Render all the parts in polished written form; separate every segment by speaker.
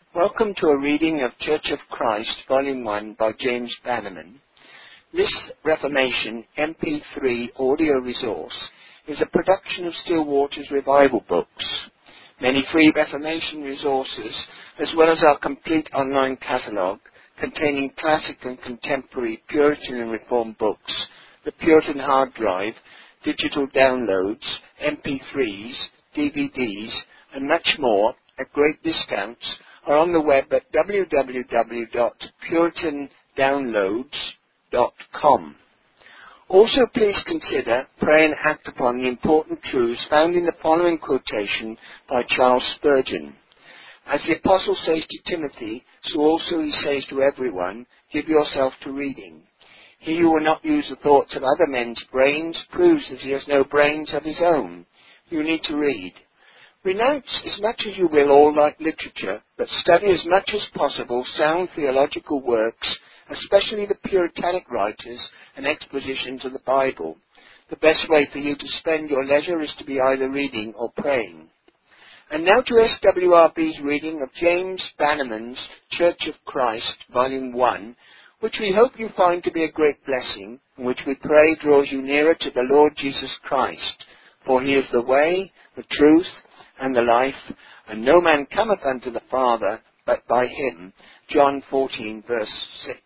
Speaker 1: Welcome to a reading of Church of Christ, Volume 1 by James Bannerman. This Reformation MP3 audio resource is a production of Still Waters Revival Books. Many free Reformation resources, as well as our complete online catalogue containing classic and contemporary Puritan and Reformed books, the Puritan Hard Drive, digital downloads, MP3s, DVDs, and much more at great discounts, are on the web at www.puritandownloads.com. Also, please consider, pray and act upon the important truths found in the following quotation by Charles Spurgeon. As the Apostle says to Timothy, so also he says to everyone, give yourself to reading. He who will not use the thoughts of other men's brains proves that he has no brains of his own. You need to read. Renounce as much as you will all light literature, but study as much as possible sound theological works, especially the Puritanic writers and expositions of the Bible. The best way for you to spend your leisure is to be either reading or praying. And now to SWRB's reading of James Bannerman's Church of Christ, Volume 1, which we hope you find to be a great blessing, and which we pray draws you nearer to the Lord Jesus Christ. For he is the way, the truth, and the life, and no man cometh unto the Father but by him. John 14, verse 6.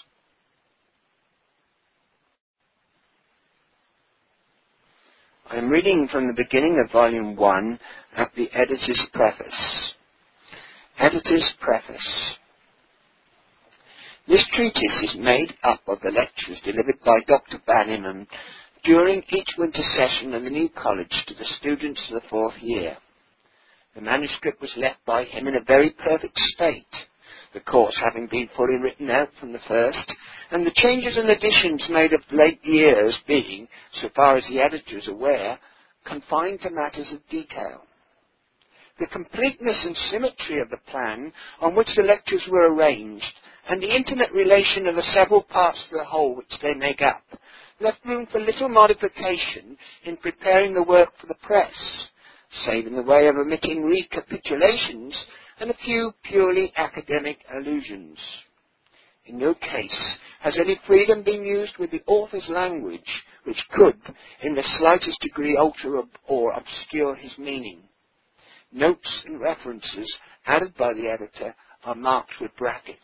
Speaker 1: I am reading from the beginning of Volume 1 at the Editor's Preface. Editor's Preface. This treatise is made up of the lectures delivered by Dr. Bannerman during each winter session of the new college to the students of the fourth year. The manuscript was left by him in a very perfect state, the course having been fully written out from the first, and the changes and additions made of late years being, so far as the editor is aware, confined to matters of detail. The completeness and symmetry of the plan on which the lectures were arranged, and the intimate relation of the several parts of the whole which they make up, left room for little modification in preparing the work for the press, save in the way of omitting recapitulations and a few purely academic allusions. In no case has any freedom been used with the author's language which could, in the slightest degree, alter or obscure his meaning. Notes and references added by the editor are marked with brackets.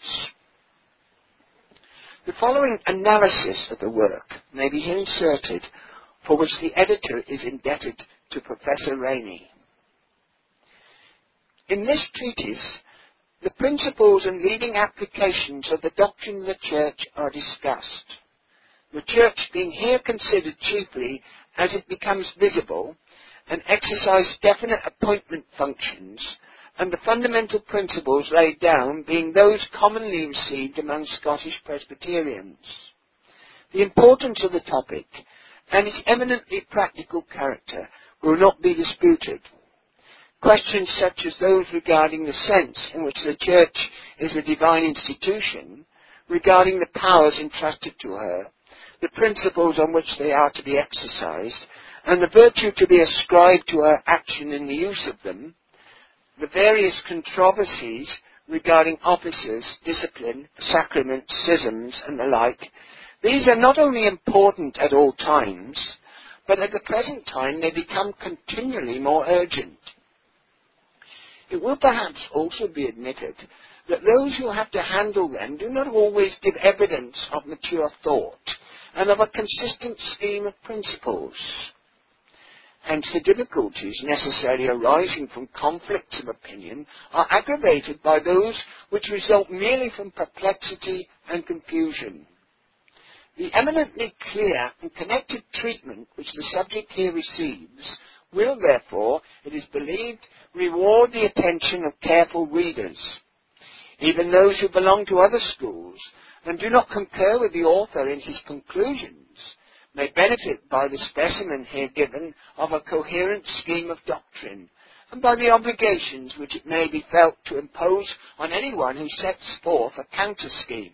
Speaker 1: The following analysis of the work may be here inserted, for which the editor is indebted to Professor Rainey. In this treatise, the principles and leading applications of the doctrine of the Church are discussed. The Church being here considered chiefly as it becomes visible and exercise definite appointment functions, and the fundamental principles laid down being those commonly received among Scottish Presbyterians. The importance of the topic and its eminently practical character will not be disputed. Questions such as those regarding the sense in which the Church is a divine institution, regarding the powers entrusted to her, the principles on which they are to be exercised, and the virtue to be ascribed to her action in the use of them, the various controversies regarding offices, discipline, sacraments, schisms, and the like, these are not only important at all times, but at the present time they become continually more urgent. It will perhaps also be admitted that those who have to handle them do not always give evidence of mature thought and of a consistent scheme of principles. Hence the difficulties necessarily arising from conflicts of opinion are aggravated by those which result merely from perplexity and confusion. The eminently clear and connected treatment which the subject here receives will, therefore, it is believed, reward the attention of careful readers. Even those who belong to other schools and do not concur with the author in his conclusions may benefit by the specimen here given of a coherent scheme of doctrine, and by the obligations which it may be felt to impose on anyone who sets forth a counter-scheme.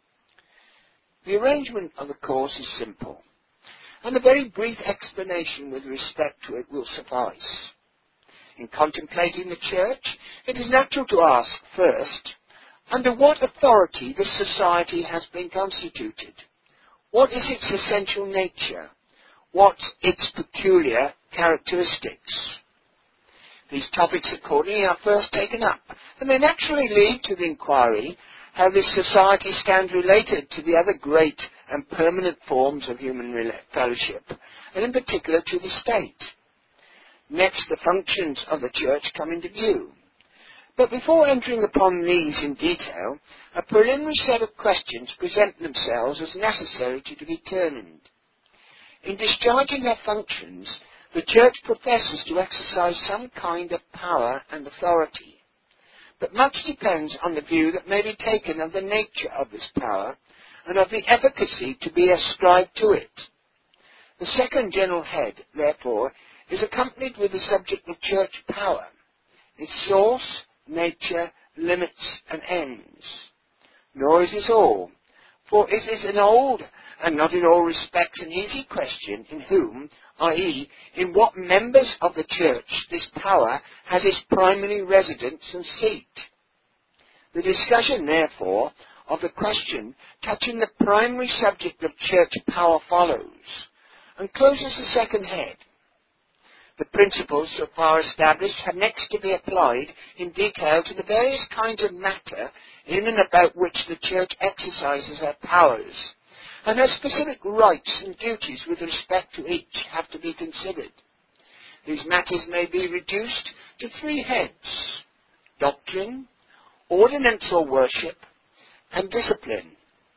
Speaker 1: The arrangement of the course is simple, and a very brief explanation with respect to it will suffice. In contemplating the church, it is natural to ask first, under what authority this society has been constituted? What is its essential nature? What its peculiar characteristics? These topics accordingly are first taken up, and they naturally lead to the inquiry how this society stands related to the other great and permanent forms of human fellowship, and in particular to the state. Next, the functions of the church come into view. But before entering upon these in detail, a preliminary set of questions present themselves as necessary to be determined. In discharging their functions, the church professes to exercise some kind of power and authority. But much depends on the view that may be taken of the nature of this power and of the efficacy to be ascribed to it. The second general head, therefore, is accompanied with the subject of church power, its source, nature, limits, and ends. Nor is this all, for it is an old and not in all respects an easy question in whom, i.e., in what members of the church this power has its primary residence and seat. The discussion, therefore, of the question touching the primary subject of church power follows, and closes the second head. The principles so far established have next to be applied in detail to the various kinds of matter in and about which the church exercises her powers, and her specific rights and duties with respect to each have to be considered. These matters may be reduced to three heads: doctrine, ordinance or worship, and discipline.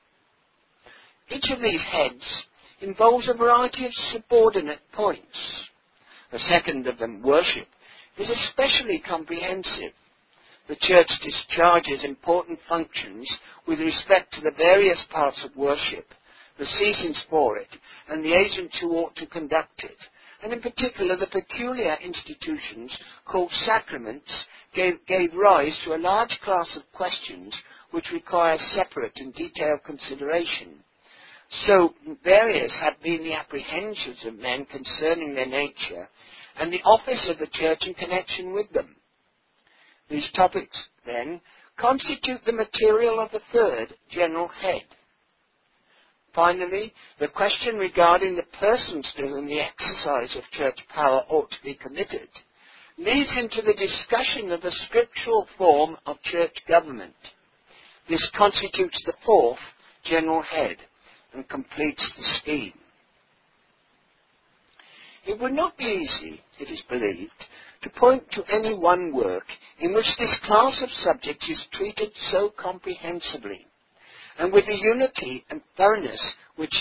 Speaker 1: Each of these heads involves a variety of subordinate points. The second of them, worship, is especially comprehensive. The church discharges important functions with respect to the various parts of worship, the seasons for it, and the agents who ought to conduct it, and in particular the peculiar institutions called sacraments gave rise to a large class of questions which require separate and detailed consideration. So various have been the apprehensions of men concerning their nature and the office of the church in connection with them. These topics, then, constitute the material of the third general head. Finally, the question regarding the persons to whom the exercise of church power ought to be committed leads into the discussion of the scriptural form of church government. This constitutes the fourth general head and completes the scheme. It would not be easy, it is believed, to point to any one work in which this class of subjects is treated so comprehensively, and with the unity and thoroughness which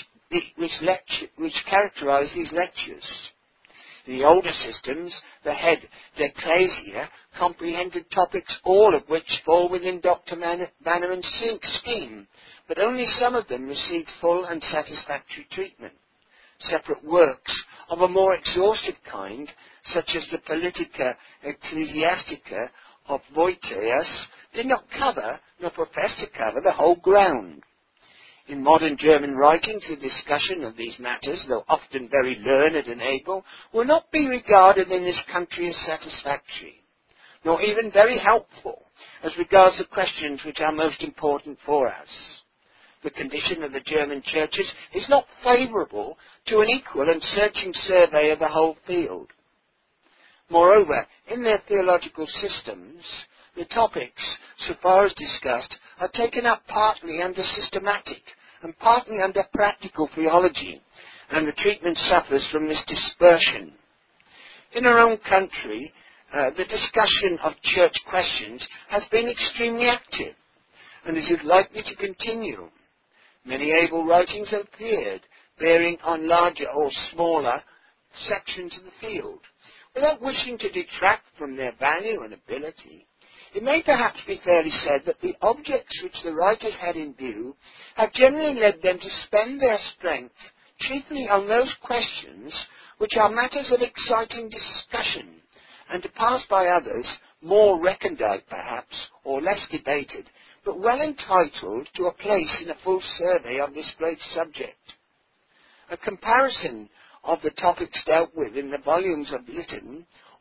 Speaker 1: characterize these lectures. In the older systems, the head, the ecclesia, comprehended topics all of which fall within Dr. Bannerman's scheme, but only some of them received full and satisfactory treatment. Separate works of a more exhaustive kind, such as the Politica Ecclesiastica of Voitius, did not cover, nor profess to cover, the whole ground. In modern German writings, the discussion of these matters, though often very learned and able, will not be regarded in this country as satisfactory, nor even very helpful, as regards the questions which are most important for us. The condition of the German churches is not favourable to an equal and searching survey of the whole field. Moreover, in their theological systems, the topics, so far as discussed, are taken up partly under systematic and partly under practical theology, and the treatment suffers from this dispersion. In our own country, the discussion of church questions has been extremely active, and is likely to continue. Many able writings have appeared, bearing on larger or smaller sections of the field. Without wishing to detract from their value and ability, it may perhaps be fairly said that the objects which the writers had in view have generally led them to spend their strength chiefly on those questions which are matters of exciting discussion, and to pass by others, more recondite perhaps, or less debated, but well entitled to a place in a full survey of this great subject. A comparison of the topics dealt with in the volumes of Lytton,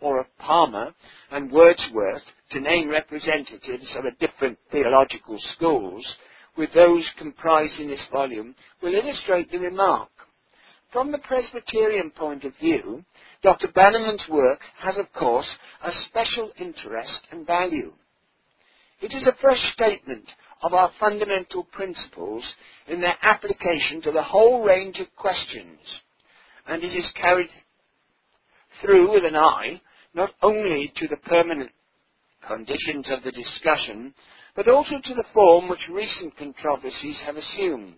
Speaker 1: or of Palmer and Wordsworth, to name representatives of the different theological schools, with those comprised in this volume, will illustrate the remark. From the Presbyterian point of view, Dr. Bannerman's work has, of course, a special interest and value. It is a fresh statement of our fundamental principles in their application to the whole range of questions, and it is carried through with an eye not only to the permanent conditions of the discussion, but also to the form which recent controversies have assumed.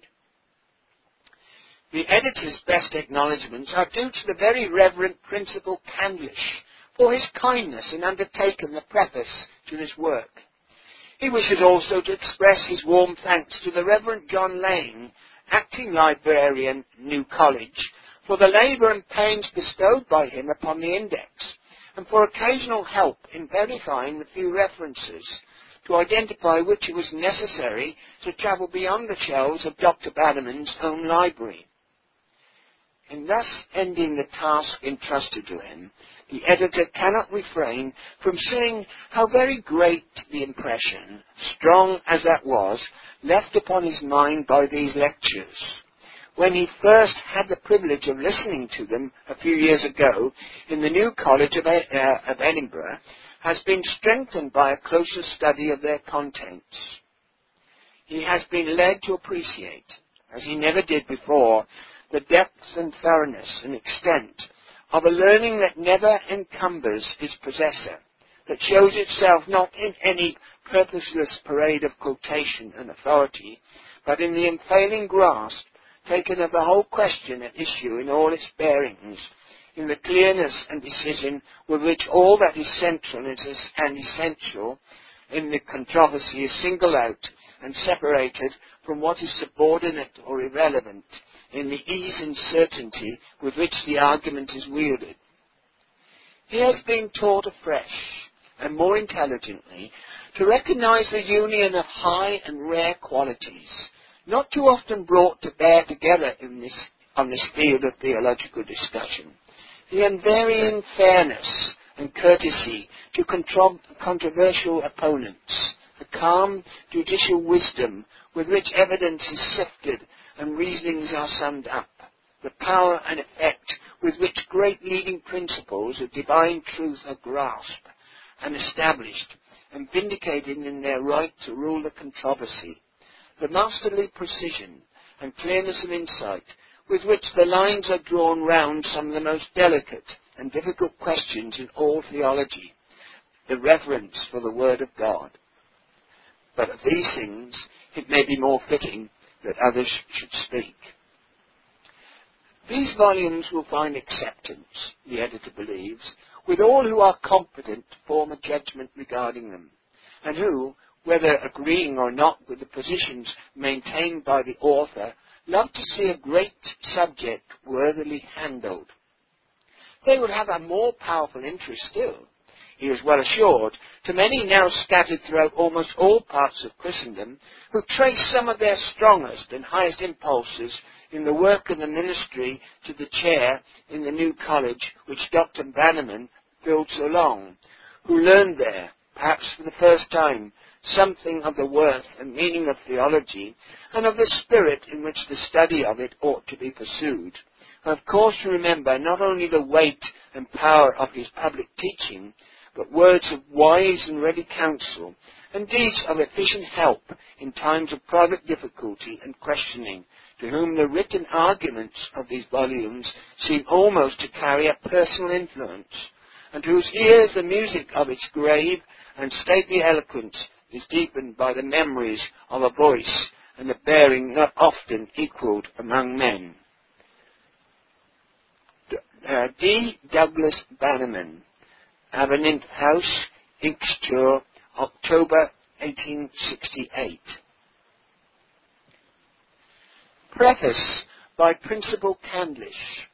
Speaker 1: The editor's best acknowledgments are due to the very Reverend Principal Candlish for his kindness in undertaking the preface to this work. He wishes also to express his warm thanks to the Reverend John Lane, acting librarian, New College, for the labour and pains bestowed by him upon the index, and for occasional help in verifying the few references, to identify which it was necessary to travel beyond the shelves of Dr. Bannerman's own library. In thus ending the task entrusted to him, the editor cannot refrain from saying how very great the impression, strong as that was, left upon his mind by these lectures, when he first had the privilege of listening to them a few years ago in the New College of Edinburgh, has been strengthened by a closer study of their contents. He has been led to appreciate, as he never did before, the depth and thoroughness and extent of a learning that never encumbers its possessor, that shows itself not in any purposeless parade of quotation and authority, but in the unfailing grasp taken of the whole question at issue in all its bearings, in the clearness and decision with which all that is central and essential in the controversy is singled out and separated from what is subordinate or irrelevant, in the ease and certainty with which the argument is wielded. He has been taught afresh, and more intelligently, to recognize the union of high and rare qualities, not too often brought to bear together on this field of theological discussion. The unvarying fairness and courtesy to controversial opponents, the calm, judicial wisdom with which evidence is sifted and reasonings are summed up, the power and effect with which great leading principles of divine truth are grasped and established and vindicated in their right to rule the controversy, the masterly precision and clearness of insight with which the lines are drawn round some of the most delicate and difficult questions in all theology, the reverence for the Word of God. But of these things it may be more fitting that others should speak. These volumes will find acceptance, the editor believes, with all who are competent to form a judgment regarding them, and who, whether agreeing or not with the positions maintained by the author, love to see a great subject worthily handled. They would have a more powerful interest still, he is well assured, to many now scattered throughout almost all parts of Christendom, who trace some of their strongest and highest impulses in the work and the ministry to the chair in the New College which Dr. Bannerman filled so long, who learned there, perhaps for the first time, something of the worth and meaning of theology, and of the spirit in which the study of it ought to be pursued. And of course to remember not only the weight and power of his public teaching, but words of wise and ready counsel, and deeds of efficient help in times of private difficulty and questioning, to whom the written arguments of these volumes seem almost to carry a personal influence, and whose ears the music of its grave and stately eloquence is deepened by the memories of a voice and a bearing not often equalled among men. D. Douglas Bannerman, Abernethy House, Inxture, October 1868. Preface by Principal Candlish.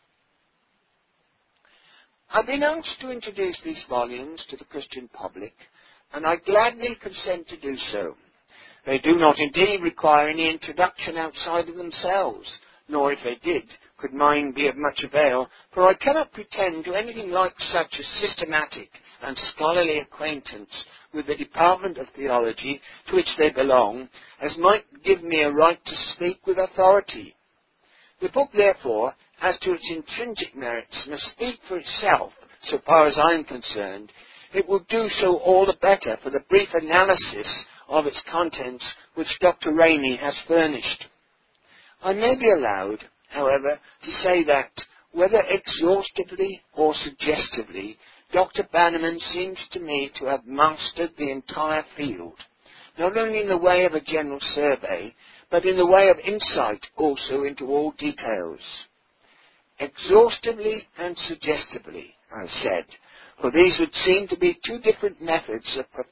Speaker 1: I've been asked to introduce these volumes to the Christian public, and I gladly consent to do so. They do not indeed require any introduction outside of themselves, nor if they did, could mine be of much avail, for I cannot pretend to anything like such a systematic and scholarly acquaintance with the department of theology to which they belong, as might give me a right to speak with authority. The book, therefore, as to its intrinsic merits, must speak for itself, so far as I am concerned. It will do so all the better for the brief analysis of its contents which Dr. Rainey has furnished. I may be allowed, however, to say that, whether exhaustively or suggestively, Dr. Bannerman seems to me to have mastered the entire field, not only in the way of a general survey, but in the way of insight also into all details. Exhaustively and suggestively, I said, for these would seem to be two different methods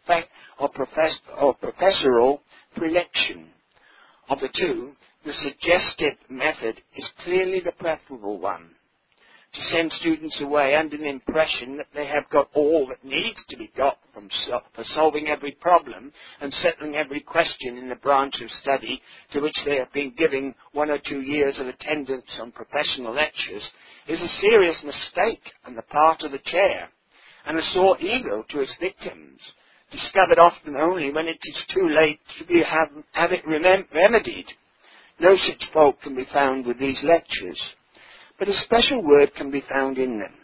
Speaker 1: of professorial predilection. Of the two, the suggestive method is clearly the preferable one. To send students away under the impression that they have got all that needs to be got for solving every problem and settling every question in the branch of study to which they have been giving 1 or 2 years of attendance on professional lectures is a serious mistake on the part of the chair, and a sore ego to its victims, discovered often only when it is too late to have it remedied. No such fault can be found with these lectures, but a special word can be found in them.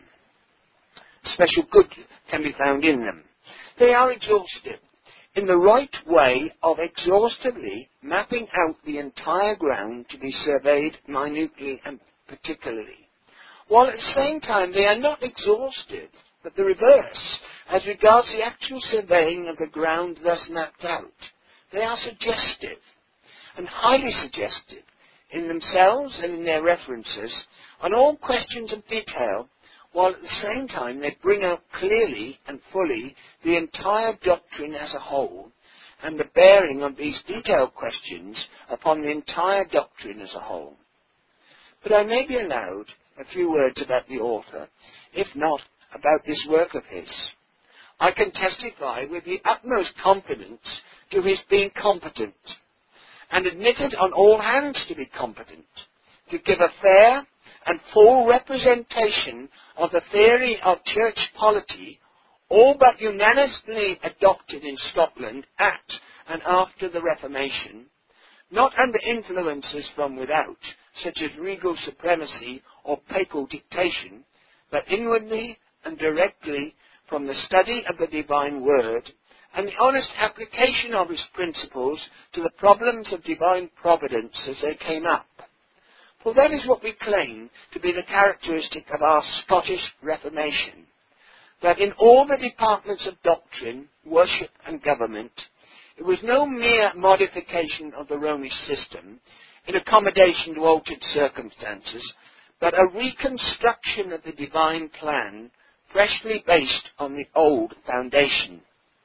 Speaker 1: Special good can be found in them. They are exhaustive, in the right way of exhaustively mapping out the entire ground to be surveyed minutely and particularly, while at the same time they are not exhaustive, but the reverse, as regards the actual surveying of the ground thus mapped out. They are suggestive, and highly suggestive, in themselves and in their references, on all questions of detail, while at the same time they bring out clearly and fully the entire doctrine as a whole, and the bearing of these detailed questions upon the entire doctrine as a whole. But I may be allowed a few words about the author, if not about this work of his. I can testify with the utmost confidence to his being competent, and admitted on all hands to be competent, to give a fair and full representation of the theory of church polity, all but unanimously adopted in Scotland at and after the Reformation, not under influences from without, such as regal supremacy or papal dictation, but inwardly and directly from the study of the divine word and the honest application of his principles to the problems of divine providence as they came up. For that is what we claim to be the characteristic of our Scottish Reformation, that in all the departments of doctrine, worship and government, it was no mere modification of the Romish system in accommodation to altered circumstances, but a reconstruction of the divine plan freshly based on the old foundation.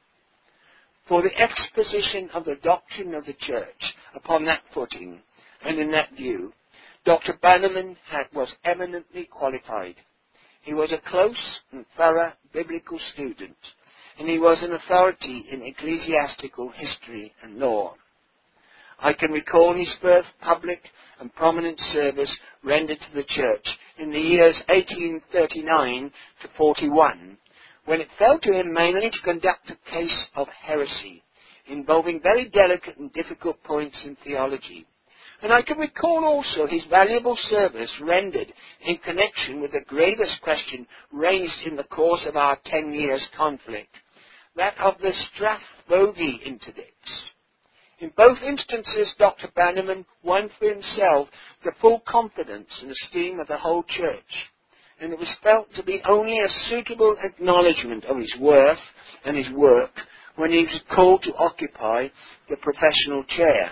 Speaker 1: For the exposition of the doctrine of the Church upon that footing and in that view, Dr. Bannerman was eminently qualified. He was a close and thorough biblical student, and he was an authority in ecclesiastical history and law. I can recall his first public and prominent service rendered to the Church in the years 1839 to 41, when it fell to him mainly to conduct a case of heresy, involving very delicate and difficult points in theology. And I can recall also his valuable service rendered in connection with the gravest question raised in the course of our 10 years' conflict, that of the Strathbogie interdicts. In both instances, Dr. Bannerman won for himself the full confidence and esteem of the whole Church, and it was felt to be only a suitable acknowledgement of his worth and his work when he was called to occupy the professional chair.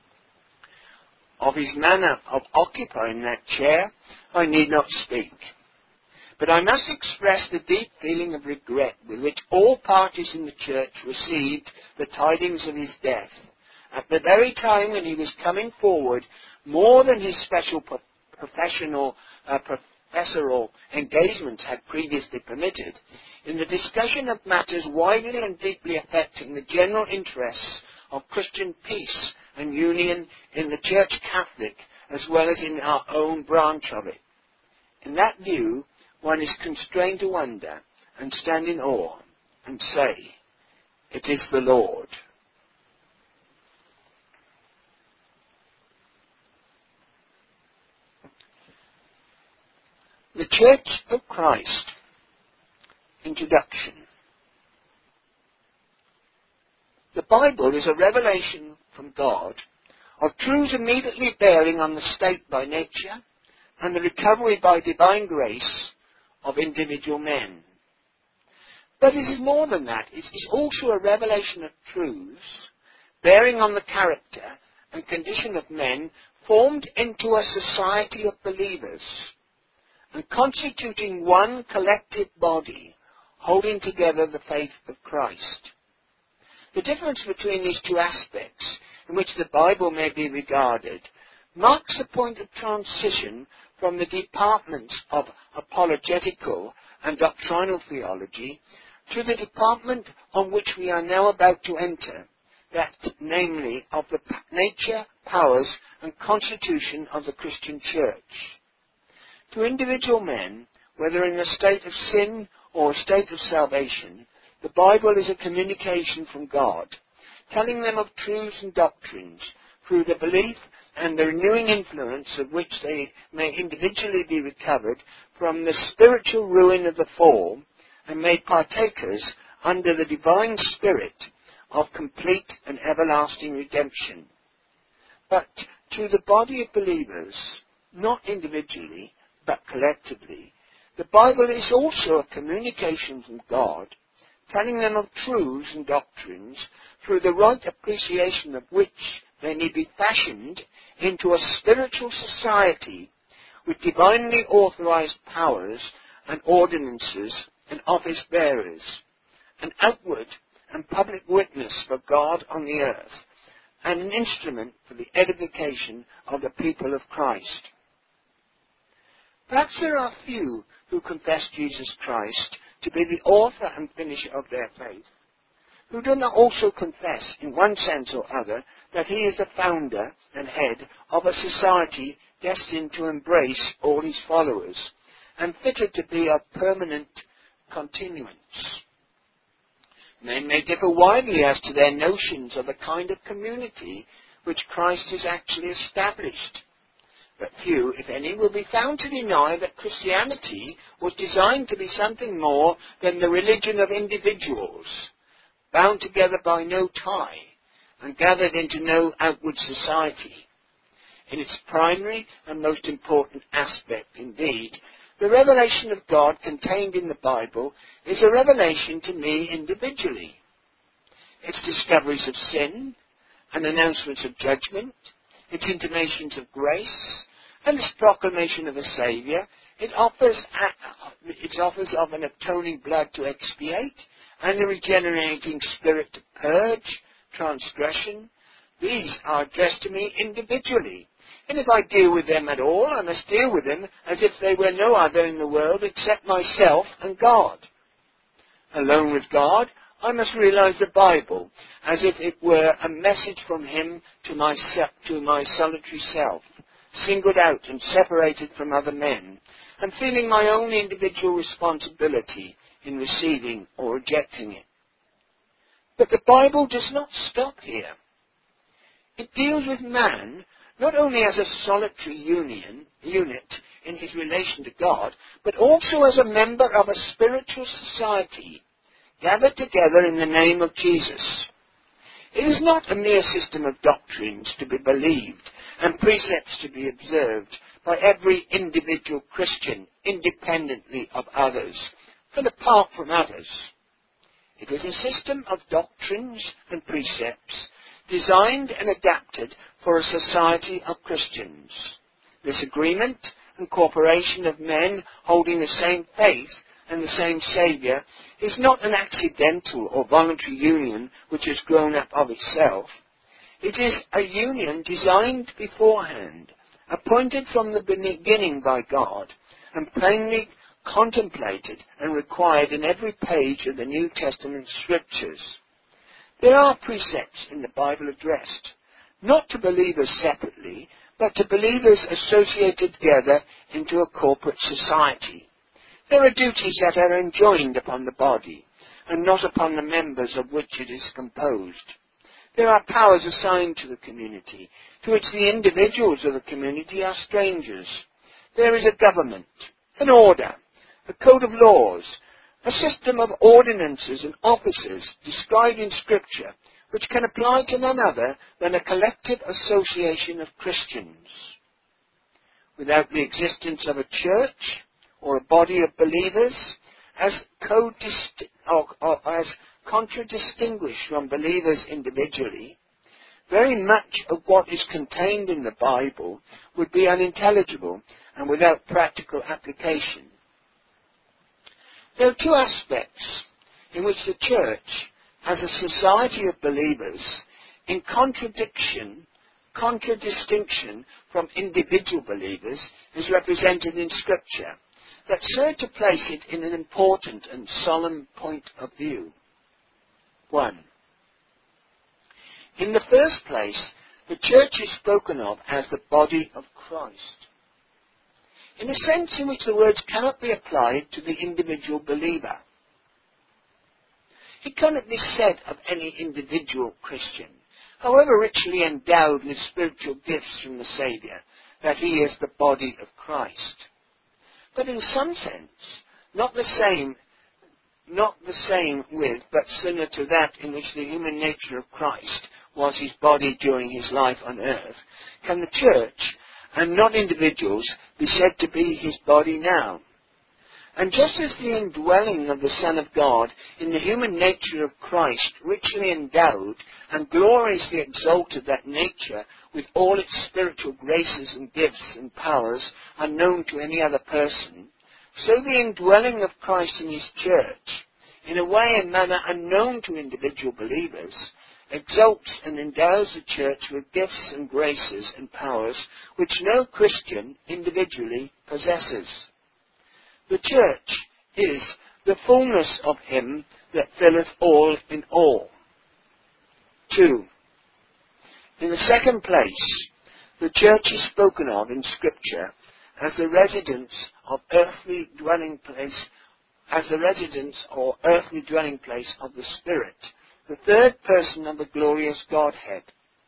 Speaker 1: Of his manner of occupying that chair, I need not speak. But I must express the deep feeling of regret with which all parties in the Church received the tidings of his death, at the very time when he was coming forward more than his special professoral engagements had previously permitted, in the discussion of matters widely and deeply affecting the general interests of Christian peace and union in the Church Catholic as well as in our own branch of it. In that view, one is constrained to wonder and stand in awe and say, "It is the Lord." The Church of Christ. Introduction. The Bible is a revelation from God of truths immediately bearing on the state by nature and the recovery by divine grace of individual men. But it is more than that. It is also a revelation of truths bearing on the character and condition of men formed into a society of believers and constituting one collective body holding together the faith of Christ. The difference between these two aspects in which the Bible may be regarded marks a point of transition from the departments of apologetical and doctrinal theology to the department on which we are now about to enter, that namely of the nature, powers and constitution of the Christian Church. To individual men, whether in a state of sin or a state of salvation, the Bible is a communication from God, telling them of truths and doctrines through the belief and the renewing influence of which they may individually be recovered from the spiritual ruin of the fall and made partakers under the divine spirit of complete and everlasting redemption. But to the body of believers, not individually, but collectively, the Bible is also a communication from God, telling them of truths and doctrines through the right appreciation of which they may be fashioned into a spiritual society with divinely authorized powers and ordinances and office bearers, an outward and public witness for God on the earth, and an instrument for the edification of the people of Christ. Perhaps there are few who confess Jesus Christ to be the author and finisher of their faith, who do not also confess, in one sense or other, that he is the founder and head of a society destined to embrace all his followers, and fitted to be of permanent continuance. Men may differ widely as to their notions of the kind of community which Christ has actually established. But few, if any, will be found to deny that Christianity was designed to be something more than the religion of individuals, bound together by no tie, and gathered into no outward society. In its primary and most important aspect, indeed, the revelation of God contained in the Bible is a revelation to me individually. Its discoveries of sin and announcements of judgment, its intimations of grace, and its proclamation of a Saviour, its offers of an atoning blood to expiate, and a regenerating spirit to purge transgression, these are addressed to me individually. And if I deal with them at all, I must deal with them as if they were no other in the world except myself and God. Alone with God, I must realize the Bible as if it were a message from him to my solitary self, singled out and separated from other men, and feeling my own individual responsibility in receiving or rejecting it. But the Bible does not stop here. It deals with man not only as a solitary unit in his relation to God, but also as a member of a spiritual society gathered together in the name of Jesus. It is not a mere system of doctrines to be believed and precepts to be observed by every individual Christian independently of others and apart from others. It is a system of doctrines and precepts designed and adapted for a society of Christians. This agreement and cooperation of men holding the same faith and the same Saviour is not an accidental or voluntary union which has grown up of itself. It is a union designed beforehand, appointed from the beginning by God, and plainly contemplated and required in every page of the New Testament Scriptures. There are precepts in the Bible addressed, not to believers separately, but to believers associated together into a corporate society. There are duties that are enjoined upon the body, and not upon the members of which it is composed. There are powers assigned to the community, to which the individuals of the community are strangers. There is a government, an order, a code of laws, a system of ordinances and offices described in Scripture, which can apply to none other than a collective association of Christians. Without the existence of a church or a body of believers, as contradistinguished from believers individually, very much of what is contained in the Bible would be unintelligible and without practical application. There are two aspects in which the church, as a society of believers, in contradistinction from individual believers, is represented in Scripture, that serve to place it in an important and solemn point of view. 1. In the first place, the church is spoken of as the body of Christ, in a sense in which the words cannot be applied to the individual believer. It cannot be said of any individual Christian, however richly endowed with spiritual gifts from the Saviour, that he is the body of Christ. But in some sense, not the same with, but similar to that in which the human nature of Christ was his body during his life on earth, can the church, and not individuals, be said to be his body now. And just as the indwelling of the Son of God in the human nature of Christ, richly endowed and gloriously exalted that nature with all its spiritual graces and gifts and powers unknown to any other person, so the indwelling of Christ in his church, in a way and manner unknown to individual believers, exalts and endows the church with gifts and graces and powers which no Christian individually possesses. The church is the fullness of him that filleth all in all. 2. In the second place, the church is spoken of in Scripture as the residence or earthly dwelling place of the Spirit, the third person of the glorious Godhead.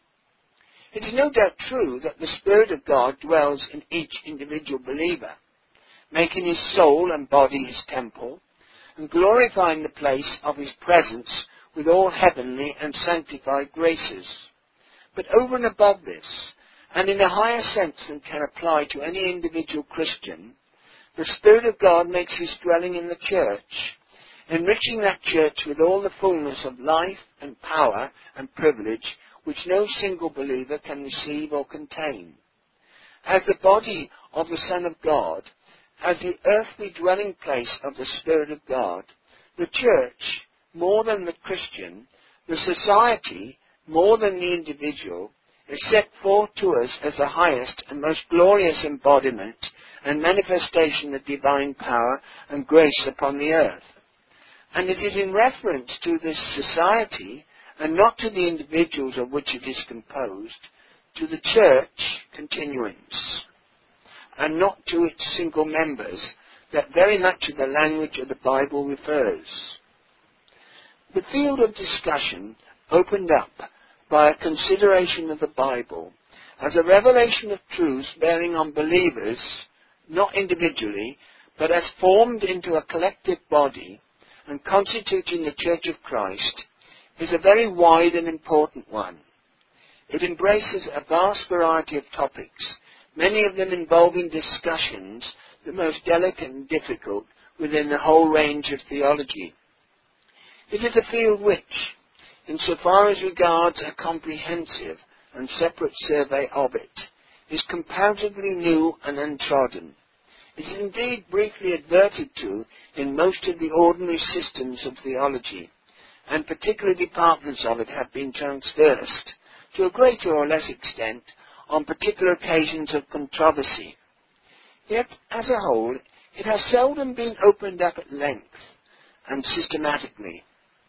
Speaker 1: It is no doubt true that the Spirit of God dwells in each individual believer, making his soul and body his temple, and glorifying the place of his presence with all heavenly and sanctified graces. But over and above this, and in a higher sense than can apply to any individual Christian, the Spirit of God makes his dwelling in the church, enriching that church with all the fullness of life and power and privilege which no single believer can receive or contain. As the body of the Son of God, as the earthly dwelling place of the Spirit of God, the church, more than the Christian, the society, more than the individual, is set forth to us as the highest and most glorious embodiment and manifestation of divine power and grace upon the earth. And it is in reference to this society, and not to the individuals of which it is composed, to the church continuance, and not to its single members, that very much of the language of the Bible refers. The field of discussion opened up by a consideration of the Bible as a revelation of truths bearing on believers, not individually, but as formed into a collective body and constituting the Church of Christ, is a very wide and important one. It embraces a vast variety of topics, many of them involving discussions the most delicate and difficult within the whole range of theology. It is a field which, insofar as regards a comprehensive and separate survey of it, is comparatively new and untrodden. It is indeed briefly adverted to in most of the ordinary systems of theology, and particular departments of it have been transversed, to a greater or less extent, on particular occasions of controversy. Yet, as a whole, it has seldom been opened up at length and systematically.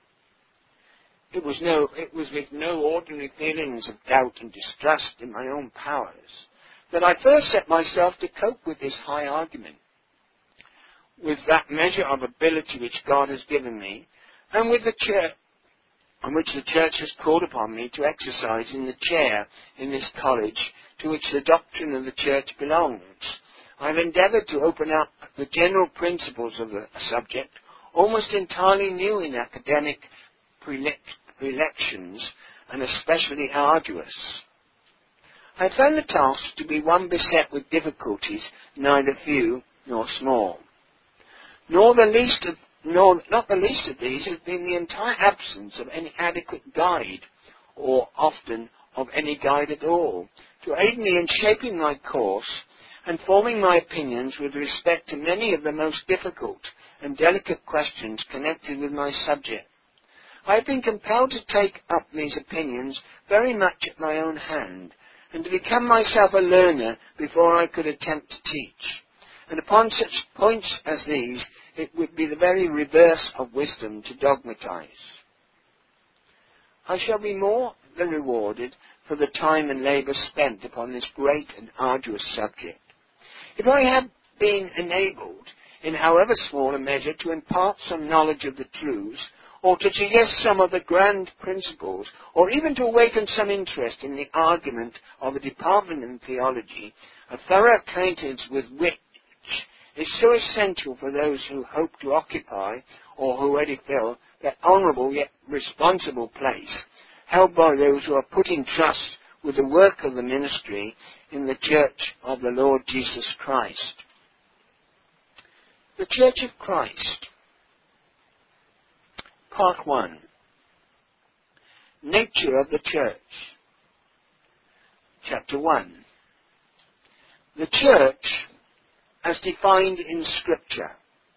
Speaker 1: It was with no ordinary feelings of doubt and distrust in my own powers, that I first set myself to cope with this high argument, with that measure of ability which God has given me, and with the church, on which the church has called upon me to exercise in the chair in this college to which the doctrine of the church belongs. I have endeavoured to open up the general principles of the subject, almost entirely new in academic prelections, and especially arduous. I found the task to be one beset with difficulties, neither few nor small. Not the least of these has been the entire absence of any adequate guide, or often of any guide at all, to aid me in shaping my course and forming my opinions with respect to many of the most difficult and delicate questions connected with my subject. I have been compelled to take up these opinions very much at my own hand, and to become myself a learner before I could attempt to teach. And upon such points as these, it would be the very reverse of wisdom to dogmatize. I shall be more than rewarded for the time and labour spent upon this great and arduous subject. If I have been enabled, in however small a measure, to impart some knowledge of the truths, or to suggest some of the grand principles, or even to awaken some interest in the argument of a department in theology, a thorough acquaintance with which is so essential for those who hope to occupy, or who already fill, that honourable yet responsible place, held by those who are put in trust with the work of the ministry in the Church of the Lord Jesus Christ. The Church of Christ. Part 1. Nature of the Church. Chapter 1. The Church as defined in Scripture.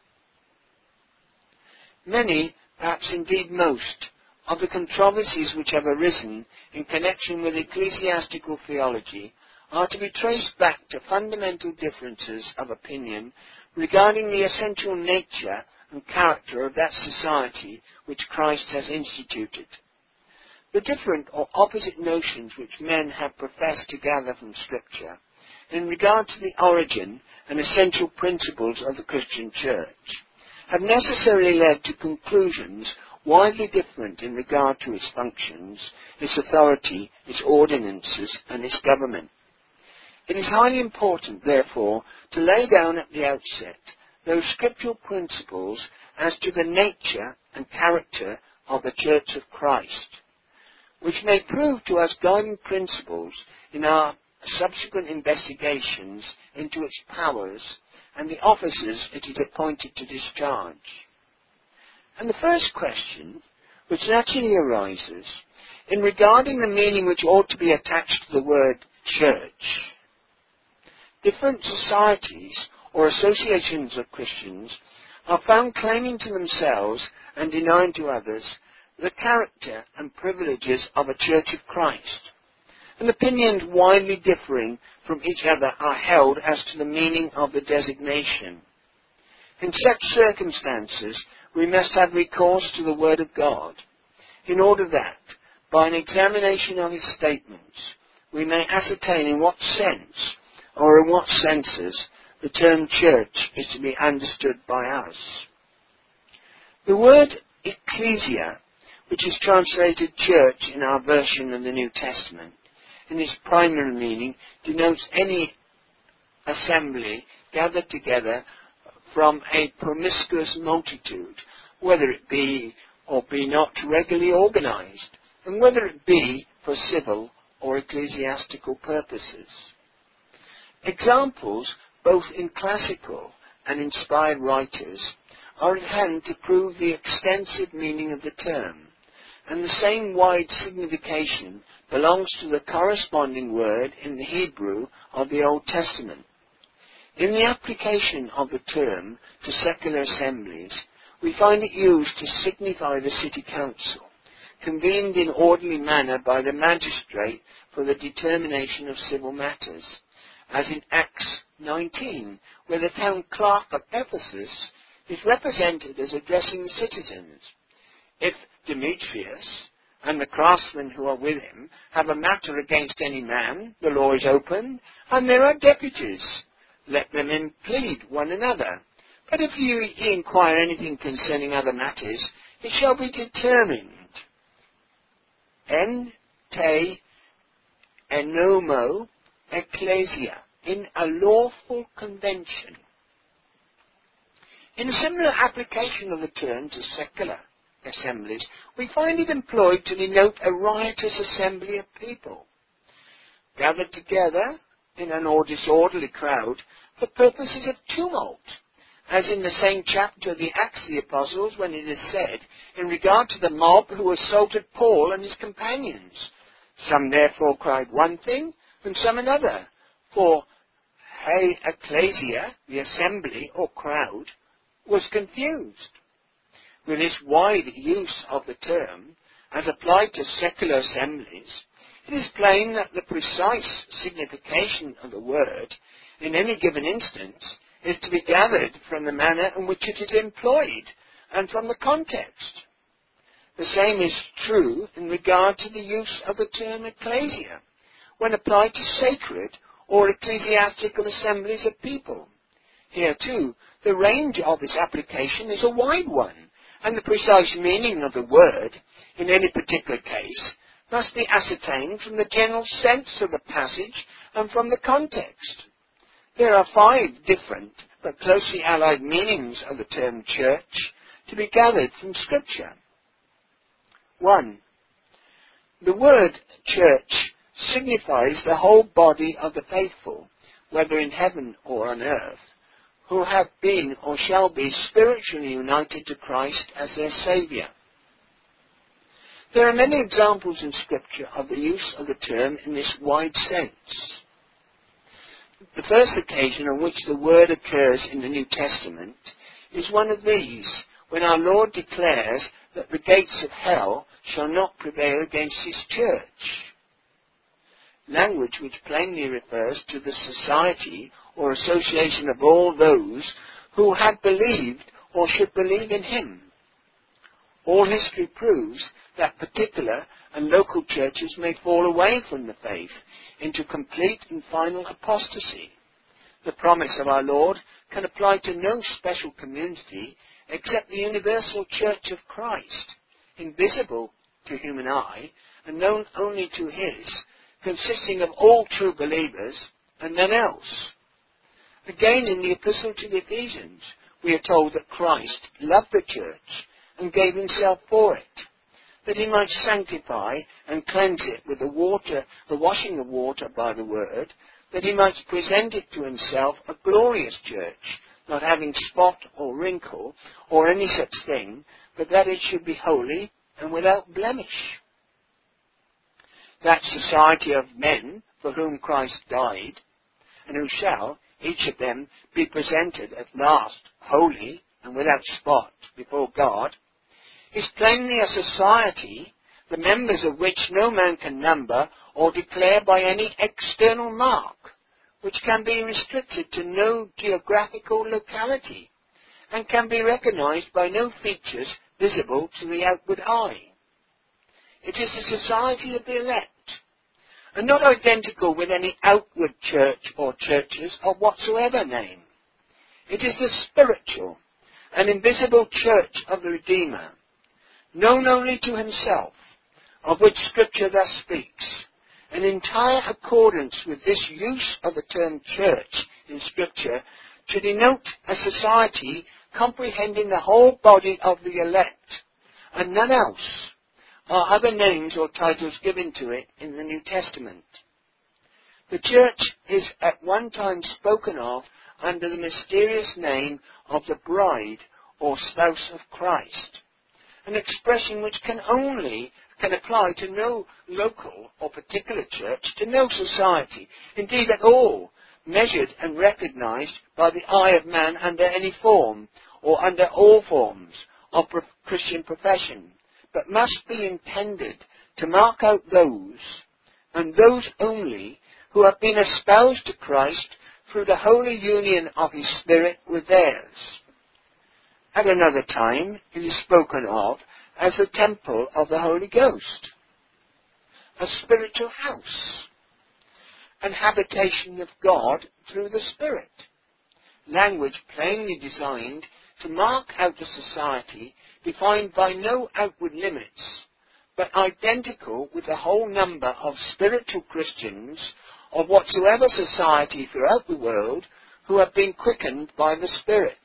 Speaker 1: Many, perhaps indeed most, of the controversies which have arisen in connection with ecclesiastical theology are to be traced back to fundamental differences of opinion regarding the essential nature and character of that society which Christ has instituted. The different or opposite notions which men have professed to gather from Scripture in regard to the origin and essential principles of the Christian Church have necessarily led to conclusions widely different in regard to its functions, its authority, its ordinances, and its government. It is highly important, therefore, to lay down at the outset those scriptural principles as to the nature and character of the Church of Christ, which may prove to us guiding principles in our subsequent investigations into its powers and the offices it is appointed to discharge. And the first question, which naturally arises, in regarding the meaning which ought to be attached to the word church. Different societies or associations of Christians are found claiming to themselves and denying to others the character and privileges of a Church of Christ, and opinions widely differing from each other are held as to the meaning of the designation. In such circumstances, we must have recourse to the Word of God, in order that, by an examination of its statements, we may ascertain in what sense, or in what senses, the term church is to be understood by us. The word ecclesia, which is translated church in our version of the New Testament, in its primary meaning denotes any assembly gathered together from a promiscuous multitude, whether it be or be not regularly organized, and whether it be for civil or ecclesiastical purposes. Examples, both in classical and inspired writers, are at hand to prove the extensive meaning of the term, and the same wide signification belongs to the corresponding word in the Hebrew of the Old Testament. In the application of the term to secular assemblies, we find it used to signify the city council, convened in orderly manner by the magistrate for the determination of civil matters, as in Acts 19, where the town clerk of Ephesus is represented as addressing the citizens. If Demetrius, and the craftsmen who are with him have a matter against any man, the law is opened, and there are deputies. Let them then plead one another. But if ye inquire anything concerning other matters, it shall be determined. En te enomo ecclesia, in a lawful convention. In a similar application of the term to secular assemblies, we find it employed to denote a riotous assembly of people, gathered together in an or disorderly crowd for purposes of tumult, as in the same chapter of the Acts of the Apostles, when it is said, in regard to the mob who assaulted Paul and his companions, some therefore cried one thing, and some another, for he ecclesia, the assembly or crowd, was confused. With this wide use of the term, as applied to secular assemblies, it is plain that the precise signification of the word, in any given instance, is to be gathered from the manner in which it is employed, and from the context. The same is true in regard to the use of the term ecclesia, when applied to sacred or ecclesiastical assemblies of people. Here, too, the range of its application is a wide one, and the precise meaning of the word, in any particular case, must be ascertained from the general sense of the passage and from the context. There are 5 different but closely allied meanings of the term church to be gathered from Scripture. 1. The word church signifies the whole body of the faithful, whether in heaven or on earth, who have been or shall be spiritually united to Christ as their Saviour. There are many examples in Scripture of the use of the term in this wide sense. The first occasion on which the word occurs in the New Testament is one of these, when our Lord declares that the gates of hell shall not prevail against his church. Language which plainly refers to the society or association of all those who had believed or should believe in him. All history proves that particular and local churches may fall away from the faith into complete and final apostasy. The promise of our Lord can apply to no special community except the universal church of Christ, invisible to human eye and known only to his, consisting of all true believers and none else. Again, in the Epistle to the Ephesians, we are told that Christ loved the church and gave himself for it, that he might sanctify and cleanse it with the washing of water by the word, that he might present it to himself a glorious church, not having spot or wrinkle or any such thing, but that it should be holy and without blemish. That society of men for whom Christ died, and who shall, each of them, be presented at last holy and without spot before God, is plainly a society, the members of which no man can number or declare by any external mark, which can be restricted to no geographical locality, and can be recognized by no features visible to the outward eye. It is the society of the elect, and not identical with any outward church or churches of whatsoever name. It is the spiritual and invisible church of the Redeemer, known only to himself, of which Scripture thus speaks, in entire accordance with this use of the term church in Scripture to denote a society comprehending the whole body of the elect, and none else, are other names or titles given to it in the New Testament. The church is at one time spoken of under the mysterious name of the bride or spouse of Christ, an expression which can apply to no local or particular church, to no society, indeed at all, measured and recognized by the eye of man under any form or under all forms of Christian profession, but must be intended to mark out those, and those only, who have been espoused to Christ through the holy union of his Spirit with theirs. At another time, it is spoken of as the temple of the Holy Ghost. a spiritual house, and habitation of God through the Spirit. Language plainly designed to mark out a society defined by no outward limits, but identical with the whole number of spiritual Christians of whatsoever society throughout the world who have been quickened by the Spirit.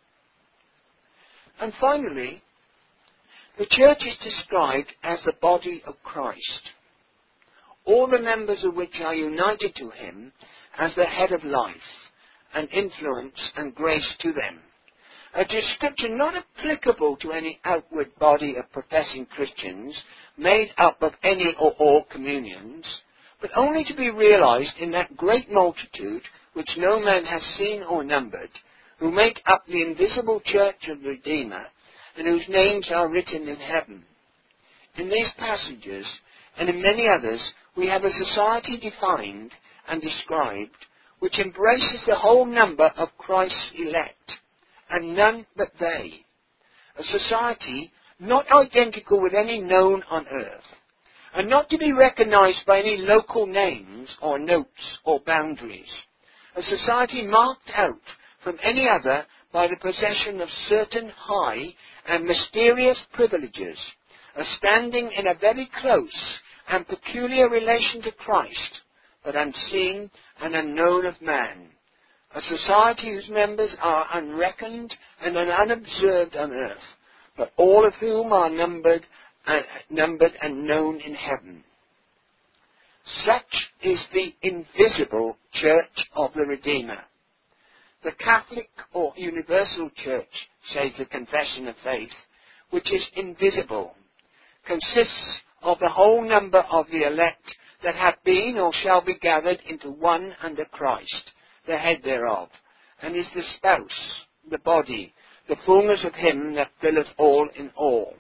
Speaker 1: And finally, the church is described as the body of Christ, all the members of which are united to him as the head of life, and influence and grace to them. A description not applicable to any outward body of professing Christians made up of any or all communions, but only to be realized in that great multitude which no man has seen or numbered, who make up the invisible church of the Redeemer, and whose names are written in heaven. In these passages, and in many others, we have a society defined and described, which embraces the whole number of Christ's elect, and none but they. A society not identical with any known on earth, and not to be recognized by any local names or notes or boundaries. A society marked out from any other by the possession of certain high and mysterious privileges, as standing in a very close and peculiar relation to Christ, but unseen and unknown of man. A society whose members are unreckoned and unobserved on earth, but all of whom are numbered and known in heaven. Such is the invisible church of the Redeemer. The Catholic or universal church, says the Confession of Faith, which is invisible, consists of the whole number of the elect that have been or shall be gathered into one under Christ, the head thereof, and is the spouse, the body, the fullness of him that filleth all in all.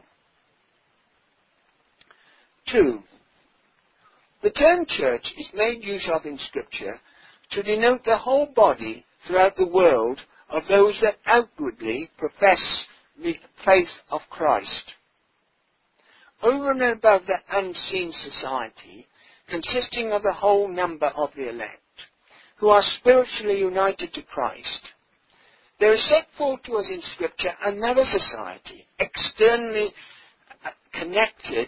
Speaker 1: 2. The term church is made use of in Scripture to denote the whole body throughout the world of those that outwardly profess the faith of Christ. Over and above that unseen society, consisting of the whole number of the elect, who are spiritually united to Christ, there is set forth to us in Scripture another society, externally connected,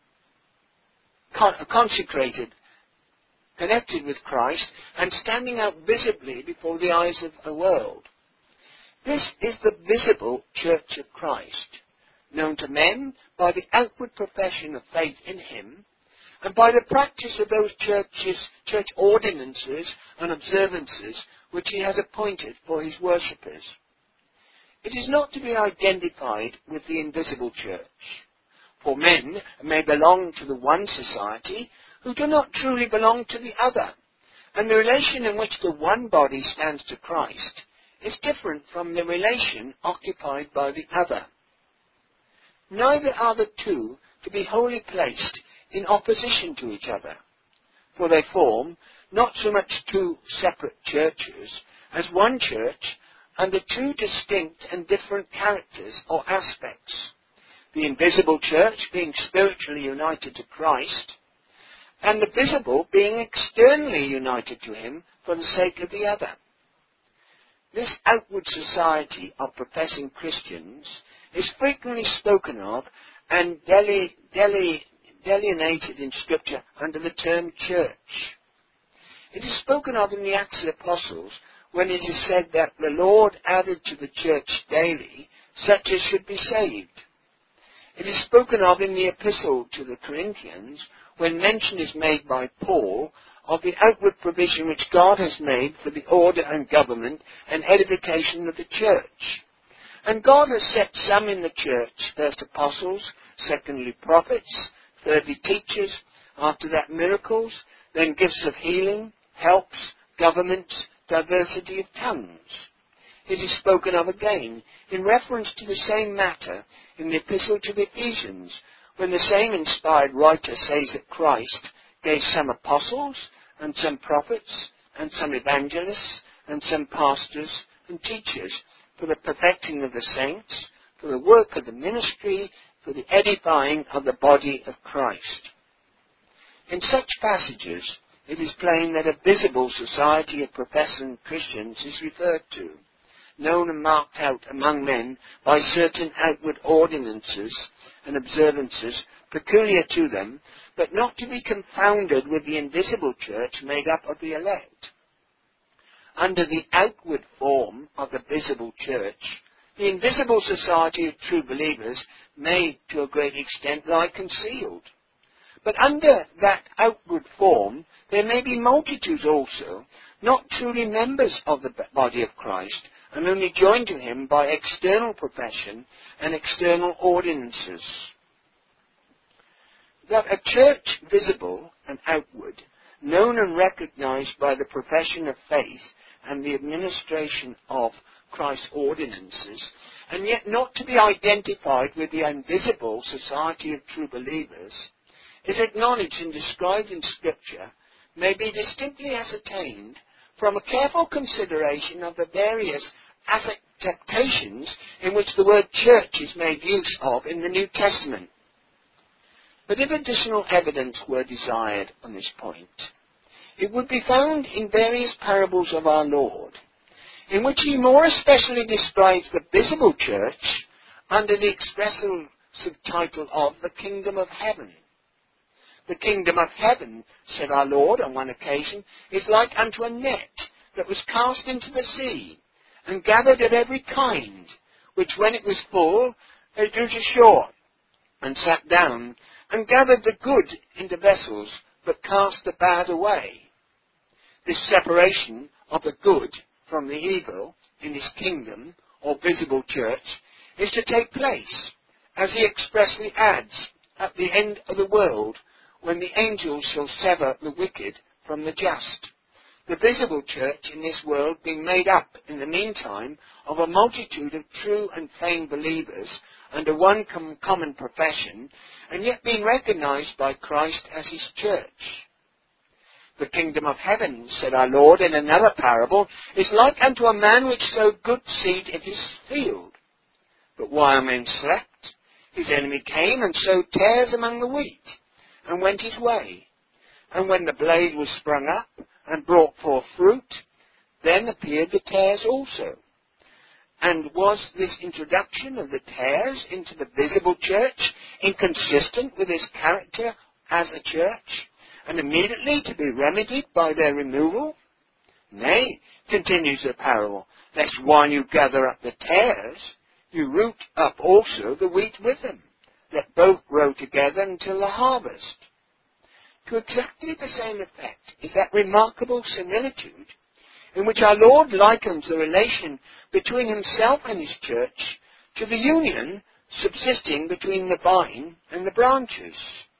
Speaker 1: consecrated, connected with Christ, and standing out visibly before the eyes of the world. This is the visible church of Christ, known to men by the outward profession of faith in him, and by the practice of those church ordinances and observances which he has appointed for his worshippers. It is not to be identified with the invisible church, for men may belong to the one society who do not truly belong to the other, and the relation in which the one body stands to Christ is different from the relation occupied by the other. Neither are the two to be wholly placed in opposition to each other, for they form not so much two separate churches as one church under two distinct and different characters or aspects, the invisible church being spiritually united to Christ, and the visible being externally united to him for the sake of the other. This outward society of professing Christians is frequently spoken of and delineated in Scripture under the term church. It is spoken of in the Acts of the Apostles when it is said that the Lord added to the church daily such as should be saved. It is spoken of in the Epistle to the Corinthians when mention is made by Paul of the outward provision which God has made for the order and government and edification of the church. And God has set some in the church, first apostles, secondly prophets, thirdly teachers, after that miracles, then gifts of healing, helps, governments, diversity of tongues. It is spoken of again in reference to the same matter in the Epistle to the Ephesians, when the same inspired writer says that Christ gave some apostles, and some prophets, and some evangelists, and some pastors and teachers, for the perfecting of the saints, for the work of the ministry, for the edifying of the body of Christ. In such passages, it is plain that a visible society of professing Christians is referred to, known and marked out among men by certain outward ordinances and observances peculiar to them, but not to be confounded with the invisible church made up of the elect. Under the outward form of the visible church, the invisible society of true believers may, to a great extent, lie concealed. But under that outward form, there may be multitudes also, not truly members of the body of Christ, and only joined to him by external profession and external ordinances. That a church visible and outward, known and recognized by the profession of faith and the administration of Christ's ordinances, and yet not to be identified with the invisible society of true believers, is acknowledged and described in Scripture, may be distinctly ascertained from a careful consideration of the various acceptations in which the word church is made use of in the New Testament. But if additional evidence were desired on this point, it would be found in various parables of our Lord, in which he more especially describes the visible church under the expressive subtitle of the kingdom of heaven. The kingdom of heaven, said our Lord on one occasion, is like unto a net that was cast into the sea, and gathered of every kind, which when it was full, they drew to shore, and sat down, and gathered the good into vessels, but cast the bad away. This separation of the good from the evil in his kingdom, or visible church, is to take place, as he expressly adds, at the end of the world, when the angels shall sever the wicked from the just. The visible church in this world being made up, in the meantime, of a multitude of true and feigned believers under one common profession, and yet being recognized by Christ as his church. The kingdom of heaven, said our Lord in another parable, is like unto a man which sowed good seed in his field. But while men slept, his enemy came and sowed tares among the wheat, and went his way. And when the blade was sprung up, and brought forth fruit, then appeared the tares also. And was this introduction of the tares into the visible church inconsistent with his character as a church, and immediately to be remedied by their removal? Nay, continues the parable, lest while you gather up the tares, you root up also the wheat with them. Let both grow together until the harvest. To exactly the same effect is that remarkable similitude in which our Lord likens the relation between himself and his church to the union subsisting between the vine and the branches.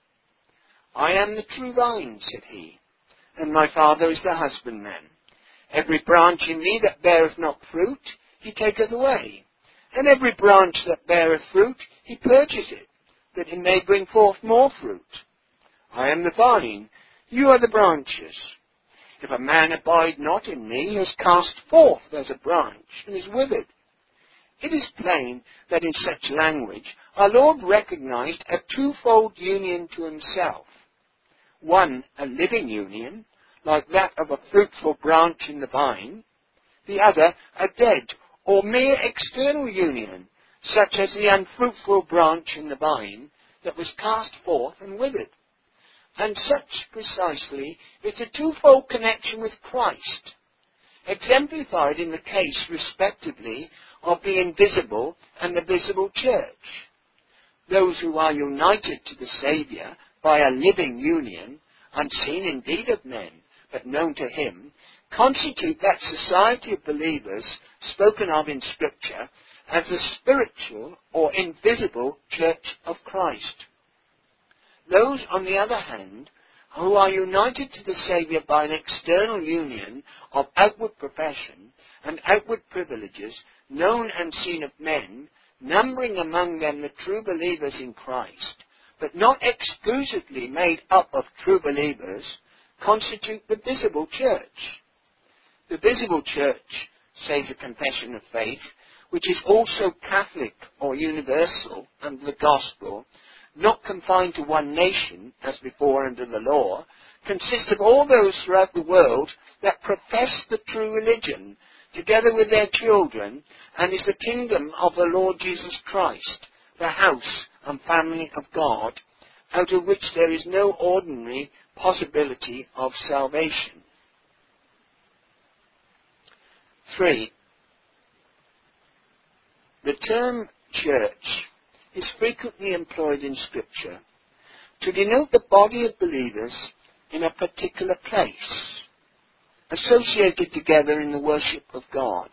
Speaker 1: I am the true vine, said he, and my Father is the husbandman. Every branch in me that beareth not fruit, he taketh away, and every branch that beareth fruit, he purges it, that it may bring forth more fruit. I am the vine, you are the branches. If a man abide not in me, he is cast forth as a branch, and is withered. It is plain that in such language our Lord recognized a twofold union to himself. One, a living union, like that of a fruitful branch in the vine. The other, a dead or mere external union, such as the unfruitful branch in the vine that was cast forth and withered. And such, precisely, is the twofold connection with Christ, exemplified in the case, respectively, of the invisible and the visible church. Those who are united to the Saviour by a living union, unseen indeed of men, but known to him, constitute that society of believers spoken of in Scripture as the spiritual or invisible church of Christ. Those, on the other hand, who are united to the Saviour by an external union of outward profession and outward privileges, known and seen of men, numbering among them the true believers in Christ, but not exclusively made up of true believers, constitute the visible church. The visible church, says the Confession of Faith, which is also Catholic or universal under the Gospel, not confined to one nation, as before under the law, consists of all those throughout the world that profess the true religion, together with their children, and is the kingdom of the Lord Jesus Christ, the house and family of God, out of which there is no ordinary possibility of salvation. 3. The term church is frequently employed in Scripture to denote the body of believers in a particular place, associated together in the worship of God.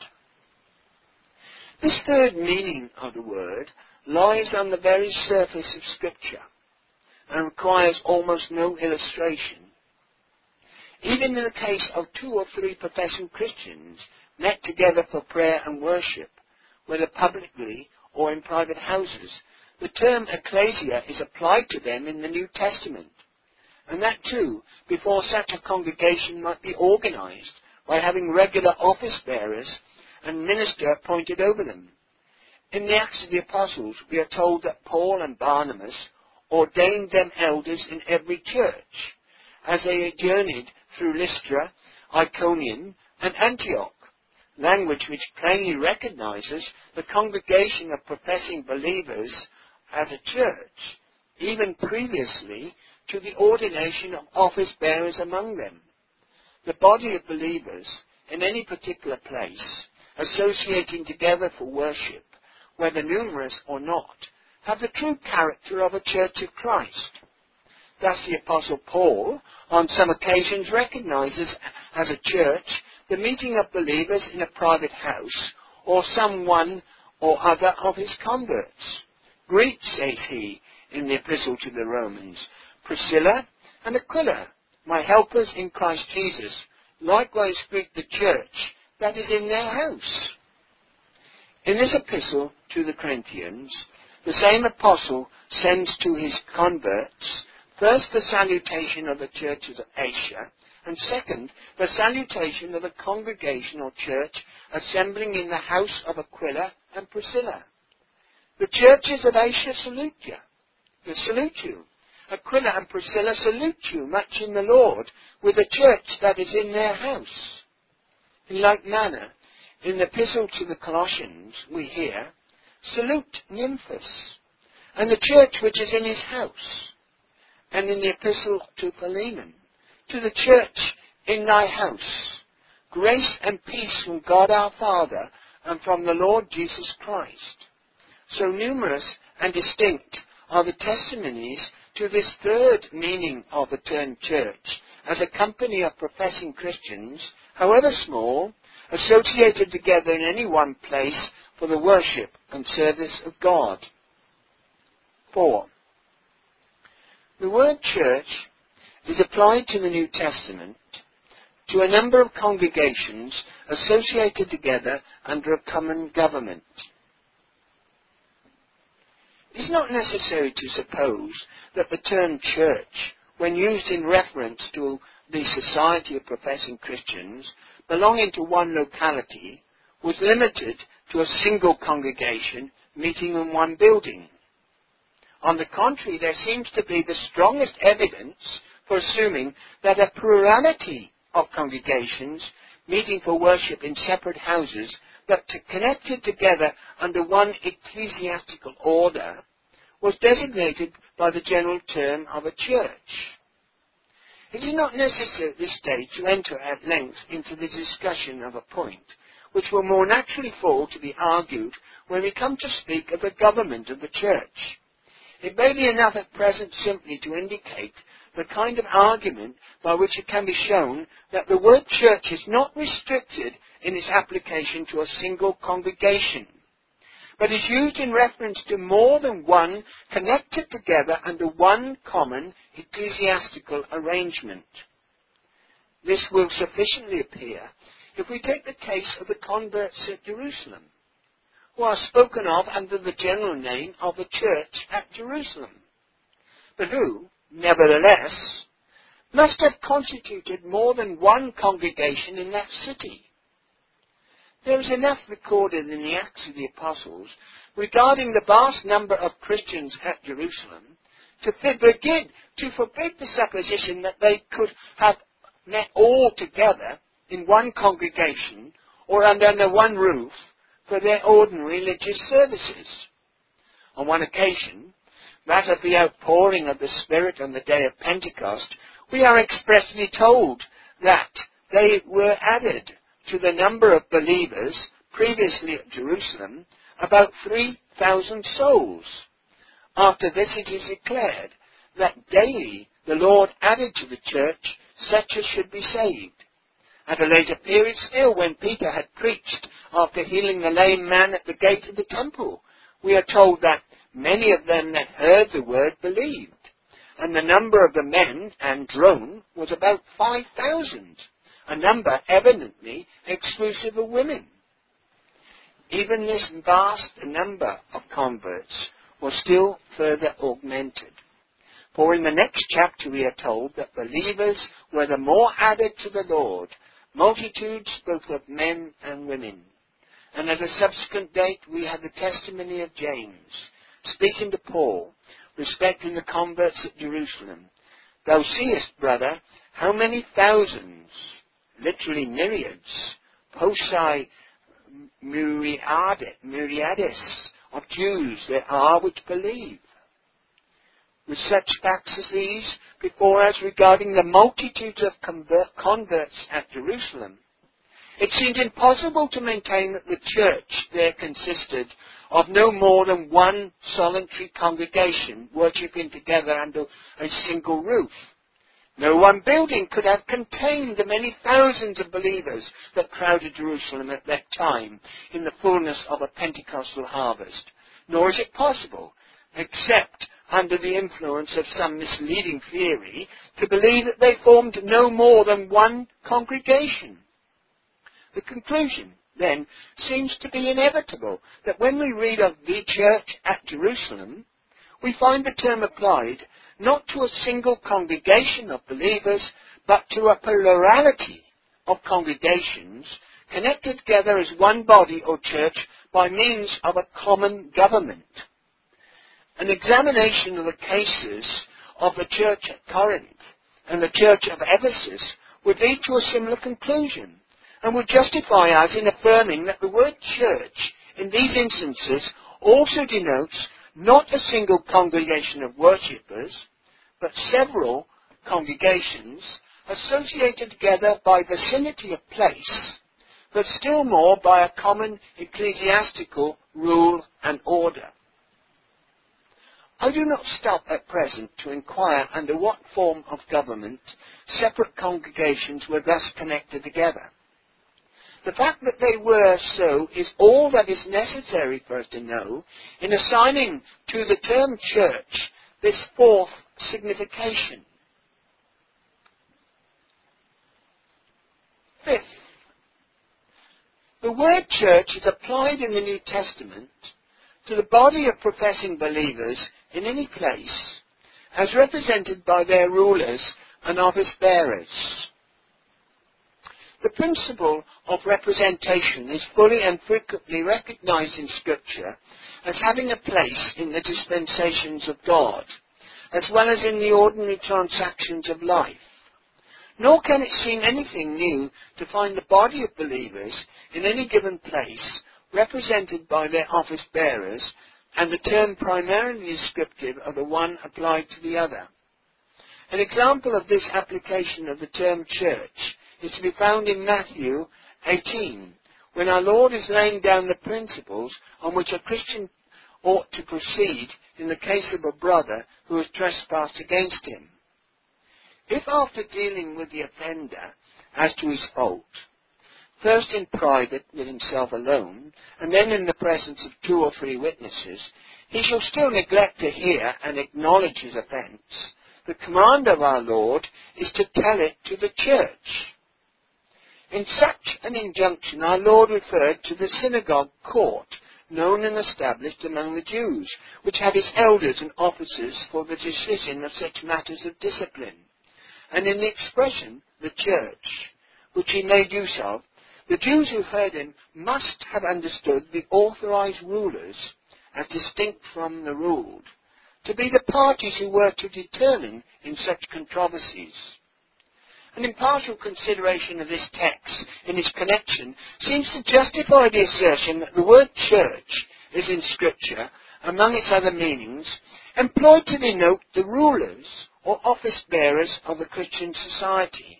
Speaker 1: This third meaning of the word lies on the very surface of Scripture and requires almost no illustration. Even in the case of 2 or 3 professing Christians met together for prayer and worship, whether publicly or in private houses, the term ecclesia is applied to them in the New Testament, and that too before such a congregation might be organized by having regular office bearers and minister appointed over them. In the Acts of the Apostles, we are told that Paul and Barnabas ordained them elders in every church, as they journeyed through Lystra, Iconium, and Antioch, language which plainly recognizes the congregation of professing believers as a church, even previously to the ordination of office bearers among them. The body of believers in any particular place, associating together for worship, whether numerous or not, have the true character of a church of Christ. Thus the Apostle Paul, on some occasions, recognizes as a church the meeting of believers in a private house, or some one or other of his converts. Greet, says he in the Epistle to the Romans, Priscilla and Aquila, my helpers in Christ Jesus, likewise greet the church that is in their house. In this epistle to the Corinthians, the same apostle sends to his converts first the salutation of the churches of Asia, and second, the salutation of the congregation or church assembling in the house of Aquila and Priscilla. The churches of Asia salute you. They salute you. Aquila and Priscilla salute you much in the Lord, with the church that is in their house. In like manner, in the epistle to the Colossians, we hear, salute Nymphas, and the church which is in his house. And in the epistle to Philemon, to the church in thy house, grace and peace from God our Father and from the Lord Jesus Christ. So numerous and distinct are the testimonies to this third meaning of the term church, as a company of professing Christians, however small, associated together in any one place for the worship and service of God. 4. The word church is applied to the New Testament to a number of congregations associated together under a common government. It is not necessary to suppose that the term church, when used in reference to the society of professing Christians belonging to one locality, was limited to a single congregation meeting in one building. On the contrary, there seems to be the strongest evidence for assuming that a plurality of congregations meeting for worship in separate houses but connected together under one ecclesiastical order was designated by the general term of a church. It is not necessary at this stage to enter at length into the discussion of a point which will more naturally fall to be argued when we come to speak of the government of the church. It may be enough at present simply to indicate the kind of argument by which it can be shown that the word church is not restricted in its application to a single congregation, but is used in reference to more than one connected together under one common ecclesiastical arrangement. This will sufficiently appear if we take the case of the converts at Jerusalem, who are spoken of under the general name of the church at Jerusalem, but who, nevertheless, must have constituted more than one congregation in that city. There is enough recorded in the Acts of the Apostles regarding the vast number of Christians at Jerusalem to forbid the supposition that they could have met all together in one congregation or under one roof for their ordinary religious services. On one occasion, that of the outpouring of the Spirit on the day of Pentecost, we are expressly told that they were added to the number of believers previously at Jerusalem about 3,000 souls. After this it is declared that daily the Lord added to the church such as should be saved. At a later period still, when Peter had preached after healing the lame man at the gate of the temple, we are told that many of them that heard the word believed, and the number of the men and drone was about 5,000, a number evidently exclusive of women. Even this vast number of converts was still further augmented. For in the next chapter we are told that believers were the more added to the Lord, multitudes both of men and women. And at a subsequent date we have the testimony of James, speaking to Paul, respecting the converts at Jerusalem. Thou seest, brother, how many thousands, literally myriads, posse myriadis, of Jews there are which believe. With such facts as these before us regarding the multitudes of converts at Jerusalem, it seemed impossible to maintain that the church there consisted of no more than one solitary congregation worshipping together under a single roof. No one building could have contained the many thousands of believers that crowded Jerusalem at that time in the fullness of a Pentecostal harvest. Nor is it possible, except under the influence of some misleading theory, to believe that they formed no more than one congregation. The conclusion, then, seems to be inevitable, that when we read of the church at Jerusalem, we find the term applied not to a single congregation of believers, but to a plurality of congregations connected together as one body or church by means of a common government. An examination of the cases of the church at Corinth and the church of Ephesus would lead to a similar conclusion, and would justify us in affirming that the word church in these instances also denotes not a single congregation of worshippers, but several congregations associated together by vicinity of place, but still more by a common ecclesiastical rule and order. I do not stop at present to inquire under what form of government separate congregations were thus connected together. The fact that they were so is all that is necessary for us to know in assigning to the term church this fourth signification. Fifth, the word church is applied in the New Testament to the body of professing believers in any place, as represented by their rulers and office bearers. The principle of representation is fully and frequently recognized in Scripture as having a place in the dispensations of God, as well as in the ordinary transactions of life. Nor can it seem anything new to find the body of believers in any given place represented by their office bearers, and the term primarily descriptive of the one applied to the other. An example of this application of the term church is to be found in Matthew 18, when our Lord is laying down the principles on which a Christian ought to proceed in the case of a brother who has trespassed against him. If after dealing with the offender as to his fault, first in private with himself alone, and then in the presence of 2 or 3 witnesses, he shall still neglect to hear and acknowledge his offence, the command of our Lord is to tell it to the church. In such an injunction our Lord referred to the synagogue court, known and established among the Jews, which had its elders and officers for the decision of such matters of discipline. And in the expression, the church, which he made use of, the Jews who heard him must have understood the authorized rulers as distinct from the ruled, to be the parties who were to determine in such controversies. An impartial consideration of this text in its connection seems to justify the assertion that the word church is in Scripture, among its other meanings, employed to denote the rulers or office bearers of a Christian society.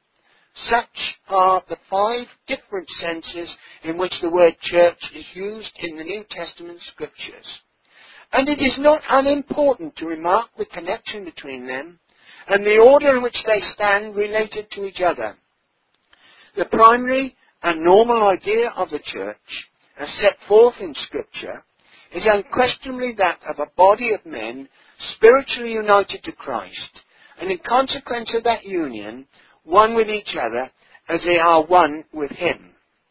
Speaker 1: Such are the 5 different senses in which the word church is used in the New Testament Scriptures. And it is not unimportant to remark the connection between them and the order in which they stand related to each other. The primary and normal idea of the church, as set forth in Scripture, is unquestionably that of a body of men spiritually united to Christ, and in consequence of that union, one with each other as they are one with Him.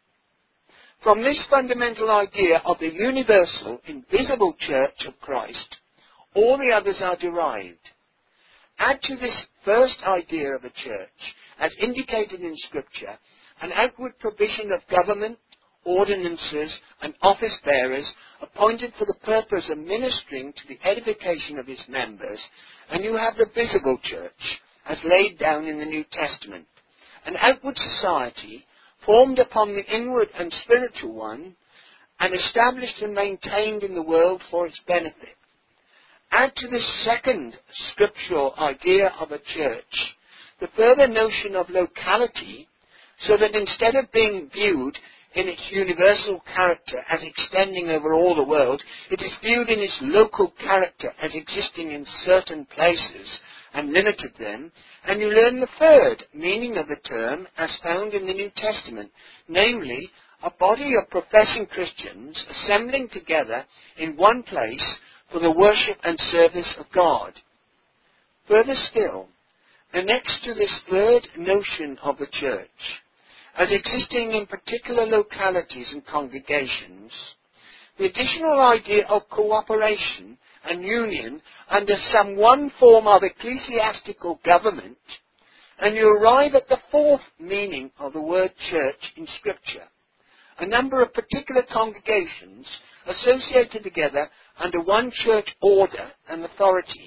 Speaker 1: From this fundamental idea of the universal, invisible church of Christ, all the others are derived. Add to this first idea of a church, as indicated in Scripture, an outward provision of government, ordinances, and office bearers appointed for the purpose of ministering to the edification of his members, and you have the visible church, as laid down in the New Testament, an outward society formed upon the inward and spiritual one, and established and maintained in the world for its benefit. Add to this second scriptural idea of a church the further notion of locality, so that instead of being viewed in its universal character as extending over all the world, it is viewed in its local character as existing in certain places and limited them, and you learn the third meaning of the term as found in the New Testament, namely, a body of professing Christians assembling together in one place for the worship and service of God. Further still, annexed to this third notion of the church, as existing in particular localities and congregations, the additional idea of cooperation and union under some one form of ecclesiastical government, and you arrive at the fourth meaning of the word church in Scripture, a number of particular congregations associated together under one church order and authority.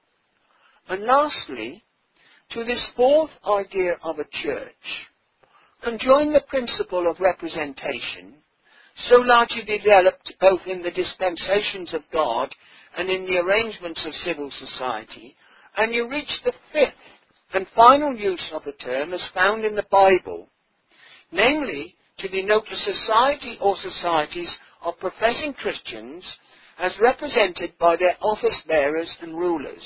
Speaker 1: And lastly, to this fourth idea of a church, conjoin the principle of representation, so largely developed both in the dispensations of God and in the arrangements of civil society, and you reach the fifth and final use of the term as found in the Bible, namely, to denote a society or societies of professing Christians as represented by their office bearers and rulers.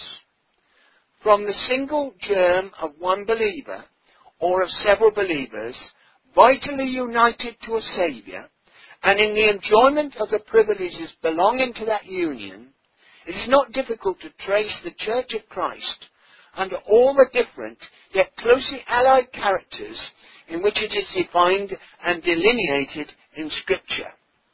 Speaker 1: From the single germ of one believer, or of several believers, vitally united to a Saviour, and in the enjoyment of the privileges belonging to that union, it is not difficult to trace the Church of Christ under all the different, yet closely allied characters in which it is defined and delineated in Scripture.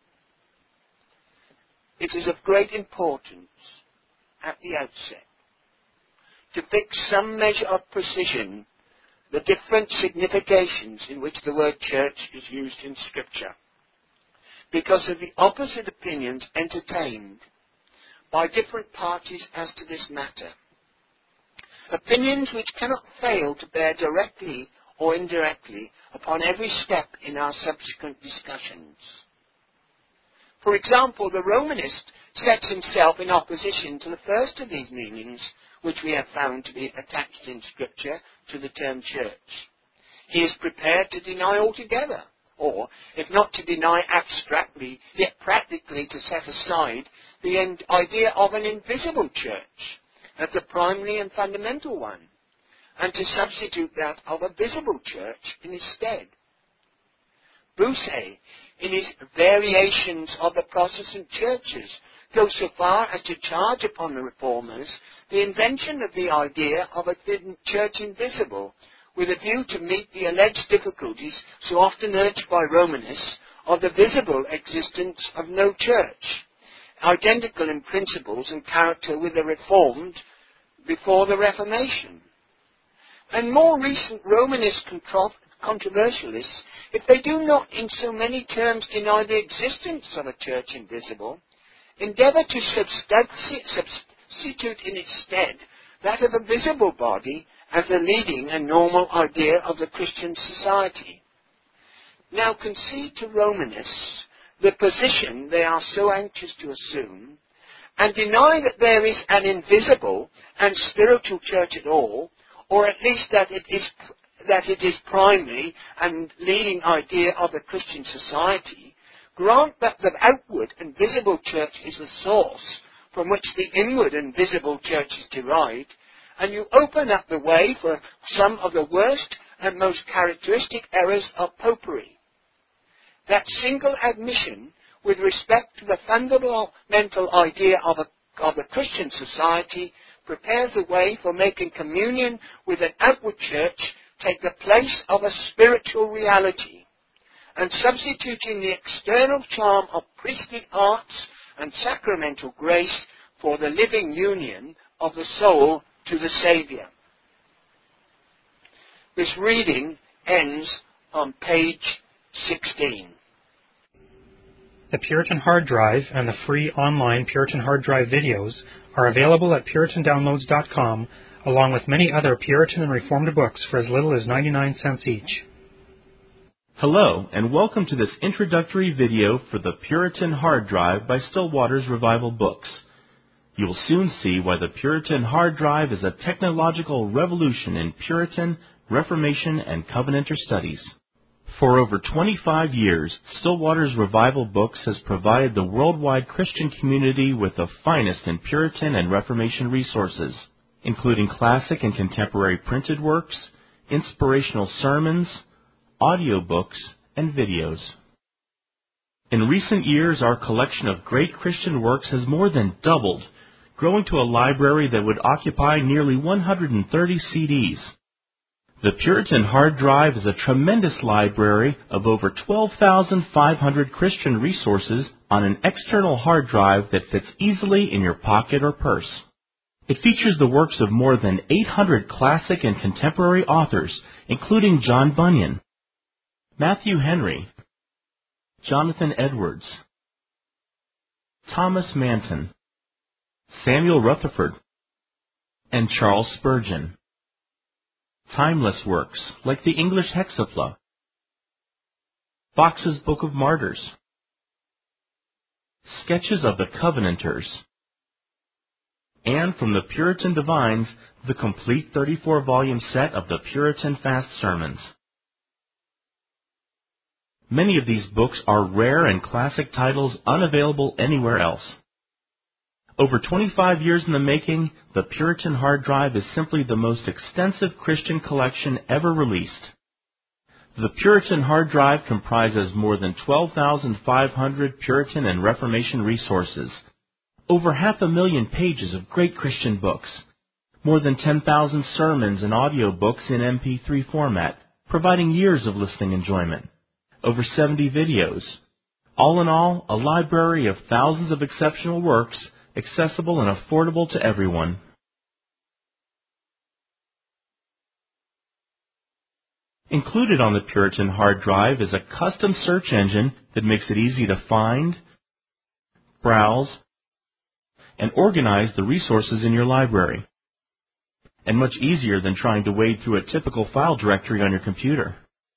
Speaker 1: It is of great importance at the outset to fix some measure of precision the different significations in which the word church is used in Scripture, because of the opposite opinions entertained by different parties as to this matter. Opinions which cannot fail to bear directly or indirectly upon every step in our subsequent discussions. For example, the Romanist sets himself in opposition to the first of these meanings, which we have found to be attached in Scripture to the term church. He is prepared to deny altogether, or, if not to deny abstractly, yet practically to set aside the idea of an invisible church as the primary and fundamental one, and to substitute that of a visible church in its stead. Bossuet, in his Variations of the Protestant Churches, goes so far as to charge upon the Reformers the invention of the idea of a church invisible, with a view to meet the alleged difficulties so often urged by Romanists of the visible existence of no church, identical in principles and character with the Reformed before the Reformation. And more recent Romanist controversialists, if they do not in so many terms deny the existence of a church invisible, endeavour to substitute in its stead that of a visible body as the leading and normal idea of the Christian society. Now concede to Romanists the position they are so anxious to assume, and deny that there is an invisible and spiritual church at all, or at least that it is primary and leading idea of a Christian society. Grant that the outward and visible church is the source from which the inward and visible church is derived, and you open up the way for some of the worst and most characteristic errors of popery. That single admission with respect to the fundamental idea of a Christian society prepares the way for making communion with an outward church take the place of a spiritual reality, and substituting the external charm of priestly arts and sacramental grace for the living union of the soul to the Saviour. This reading ends on page 16.
Speaker 2: The Puritan Hard Drive and the free online Puritan Hard Drive videos are available at puritandownloads.com, along with many other Puritan and Reformed books for as little as 99 cents each.
Speaker 3: Hello, and welcome to this introductory video for the Puritan Hard Drive by Still Waters Revival Books. You will soon see why the Puritan Hard Drive is a technological revolution in Puritan, Reformation, and Covenanter studies. For over 25 years, Still Waters Revival Books has provided the worldwide Christian community with the finest in Puritan and Reformation resources, including classic and contemporary printed works, inspirational sermons, audiobooks, and videos. In recent years, our collection of great Christian works has more than doubled, growing to a library that would occupy nearly 130 CDs. The Puritan Hard Drive is a tremendous library of over 12,500 Christian resources on an external hard drive that fits easily in your pocket or purse. It features the works of more than 800 classic and contemporary authors, including John Bunyan, Matthew Henry, Jonathan Edwards, Thomas Manton, Samuel Rutherford, and Charles Spurgeon. Timeless works like the English Hexapla, Fox's Book of Martyrs, Sketches of the Covenanters, and from the Puritan Divines, the complete 34-volume set of the Puritan Fast Sermons. Many of these books are rare and classic titles unavailable anywhere else. Over 25 years in the making, the Puritan Hard Drive is simply the most extensive Christian collection ever released. The Puritan Hard Drive comprises more than 12,500 Puritan and Reformation resources, over 500,000 pages of great Christian books, more than 10,000 sermons and audiobooks in MP3 format, providing years of listening enjoyment, over 70 videos. All in all, a library of thousands of exceptional works, accessible and affordable to everyone. Included on the Puritan Hard Drive is a custom search engine that makes it easy to find, browse, and organize the resources in your library, and much easier than trying to wade through a typical file directory on your computer.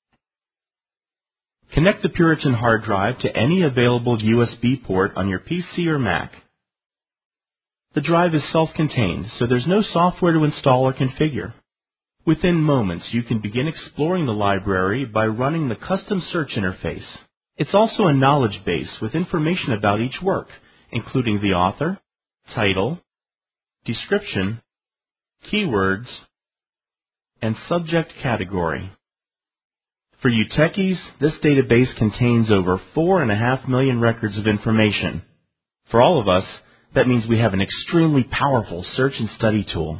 Speaker 3: Connect the Puritan Hard Drive to any available USB port on your PC or Mac. The drive is self-contained, so there's no software to install or configure. Within moments, you can begin exploring the library by running the custom search interface. It's also a knowledge base with information about each work, including the author, title, description, keywords, and subject category. For you techies, this database contains over 4.5 million records of information. For all of us, that means we have an extremely powerful search and study tool.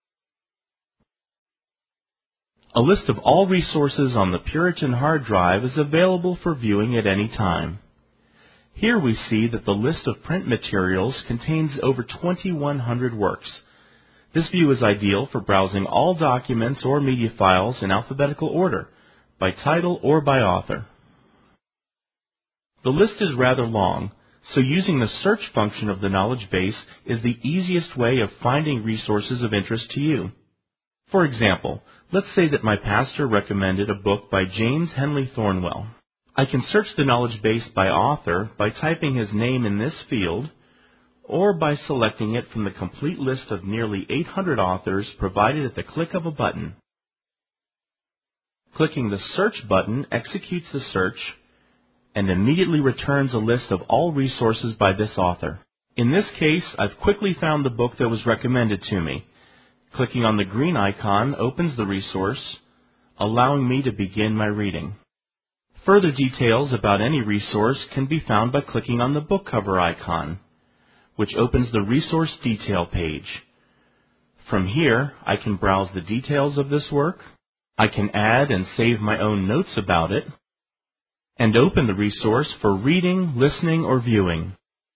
Speaker 3: A list of all resources on the Puritan Hard Drive is available for viewing at any time. Here we see that the list of print materials contains over 2,100 works. This view is ideal for browsing all documents or media files in alphabetical order, by title or by author. The list is rather long, So using the search function of the knowledge base is the easiest way of finding resources of interest to you. For example, let's say that my pastor recommended a book by James Henley Thornwell. I can search the knowledge base by author by typing his name in this field, or by selecting it from the complete list of nearly 800 authors provided at the click of a button. Clicking the Search button executes the search and immediately returns a list of all resources by this author. In this case, I've quickly found the book that was recommended to me. Clicking on the green icon opens the resource, allowing me to begin my reading. Further details about any resource can be found by clicking on the book cover icon, which opens the resource detail page. From here, I can browse the details of this work, I can add and save my own notes about it, and open the resource for reading, listening, or viewing.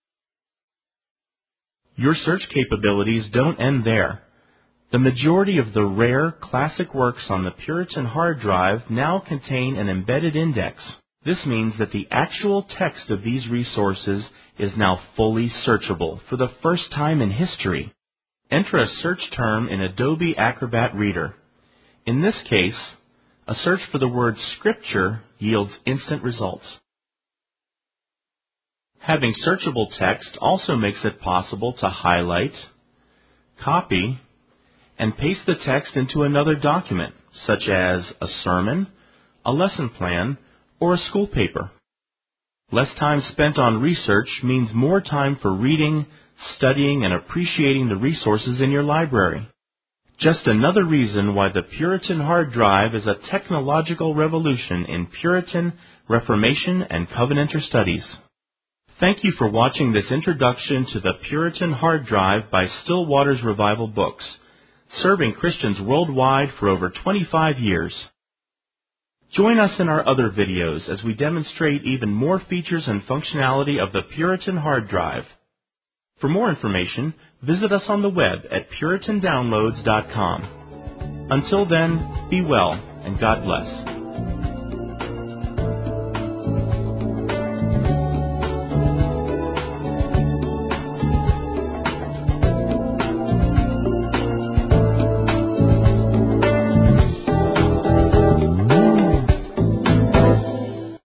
Speaker 3: Your search capabilities don't end there. The majority of the rare classic works on the Puritan hard drive now contain an embedded index. This means that the actual text of these resources is now fully searchable for the first time in history. Enter a search term in Adobe Acrobat Reader. In this case, a search for the word Scripture yields instant results. Having searchable text also makes it possible to highlight, copy, and paste the text into another document, such as a sermon, a lesson plan, or a school paper. Less time spent on research means more time for reading, studying, and appreciating the resources in your library. Just another reason why the Puritan hard drive is a technological revolution in Puritan, Reformation, and Covenanter studies. Thank you for watching this introduction to the Puritan hard drive by Still Waters Revival Books, serving Christians worldwide for over 25 years. Join us in our other videos as we demonstrate even more features and functionality of the Puritan hard drive. For more information, visit us on the web at puritandownloads.com. Until then, be well and God bless.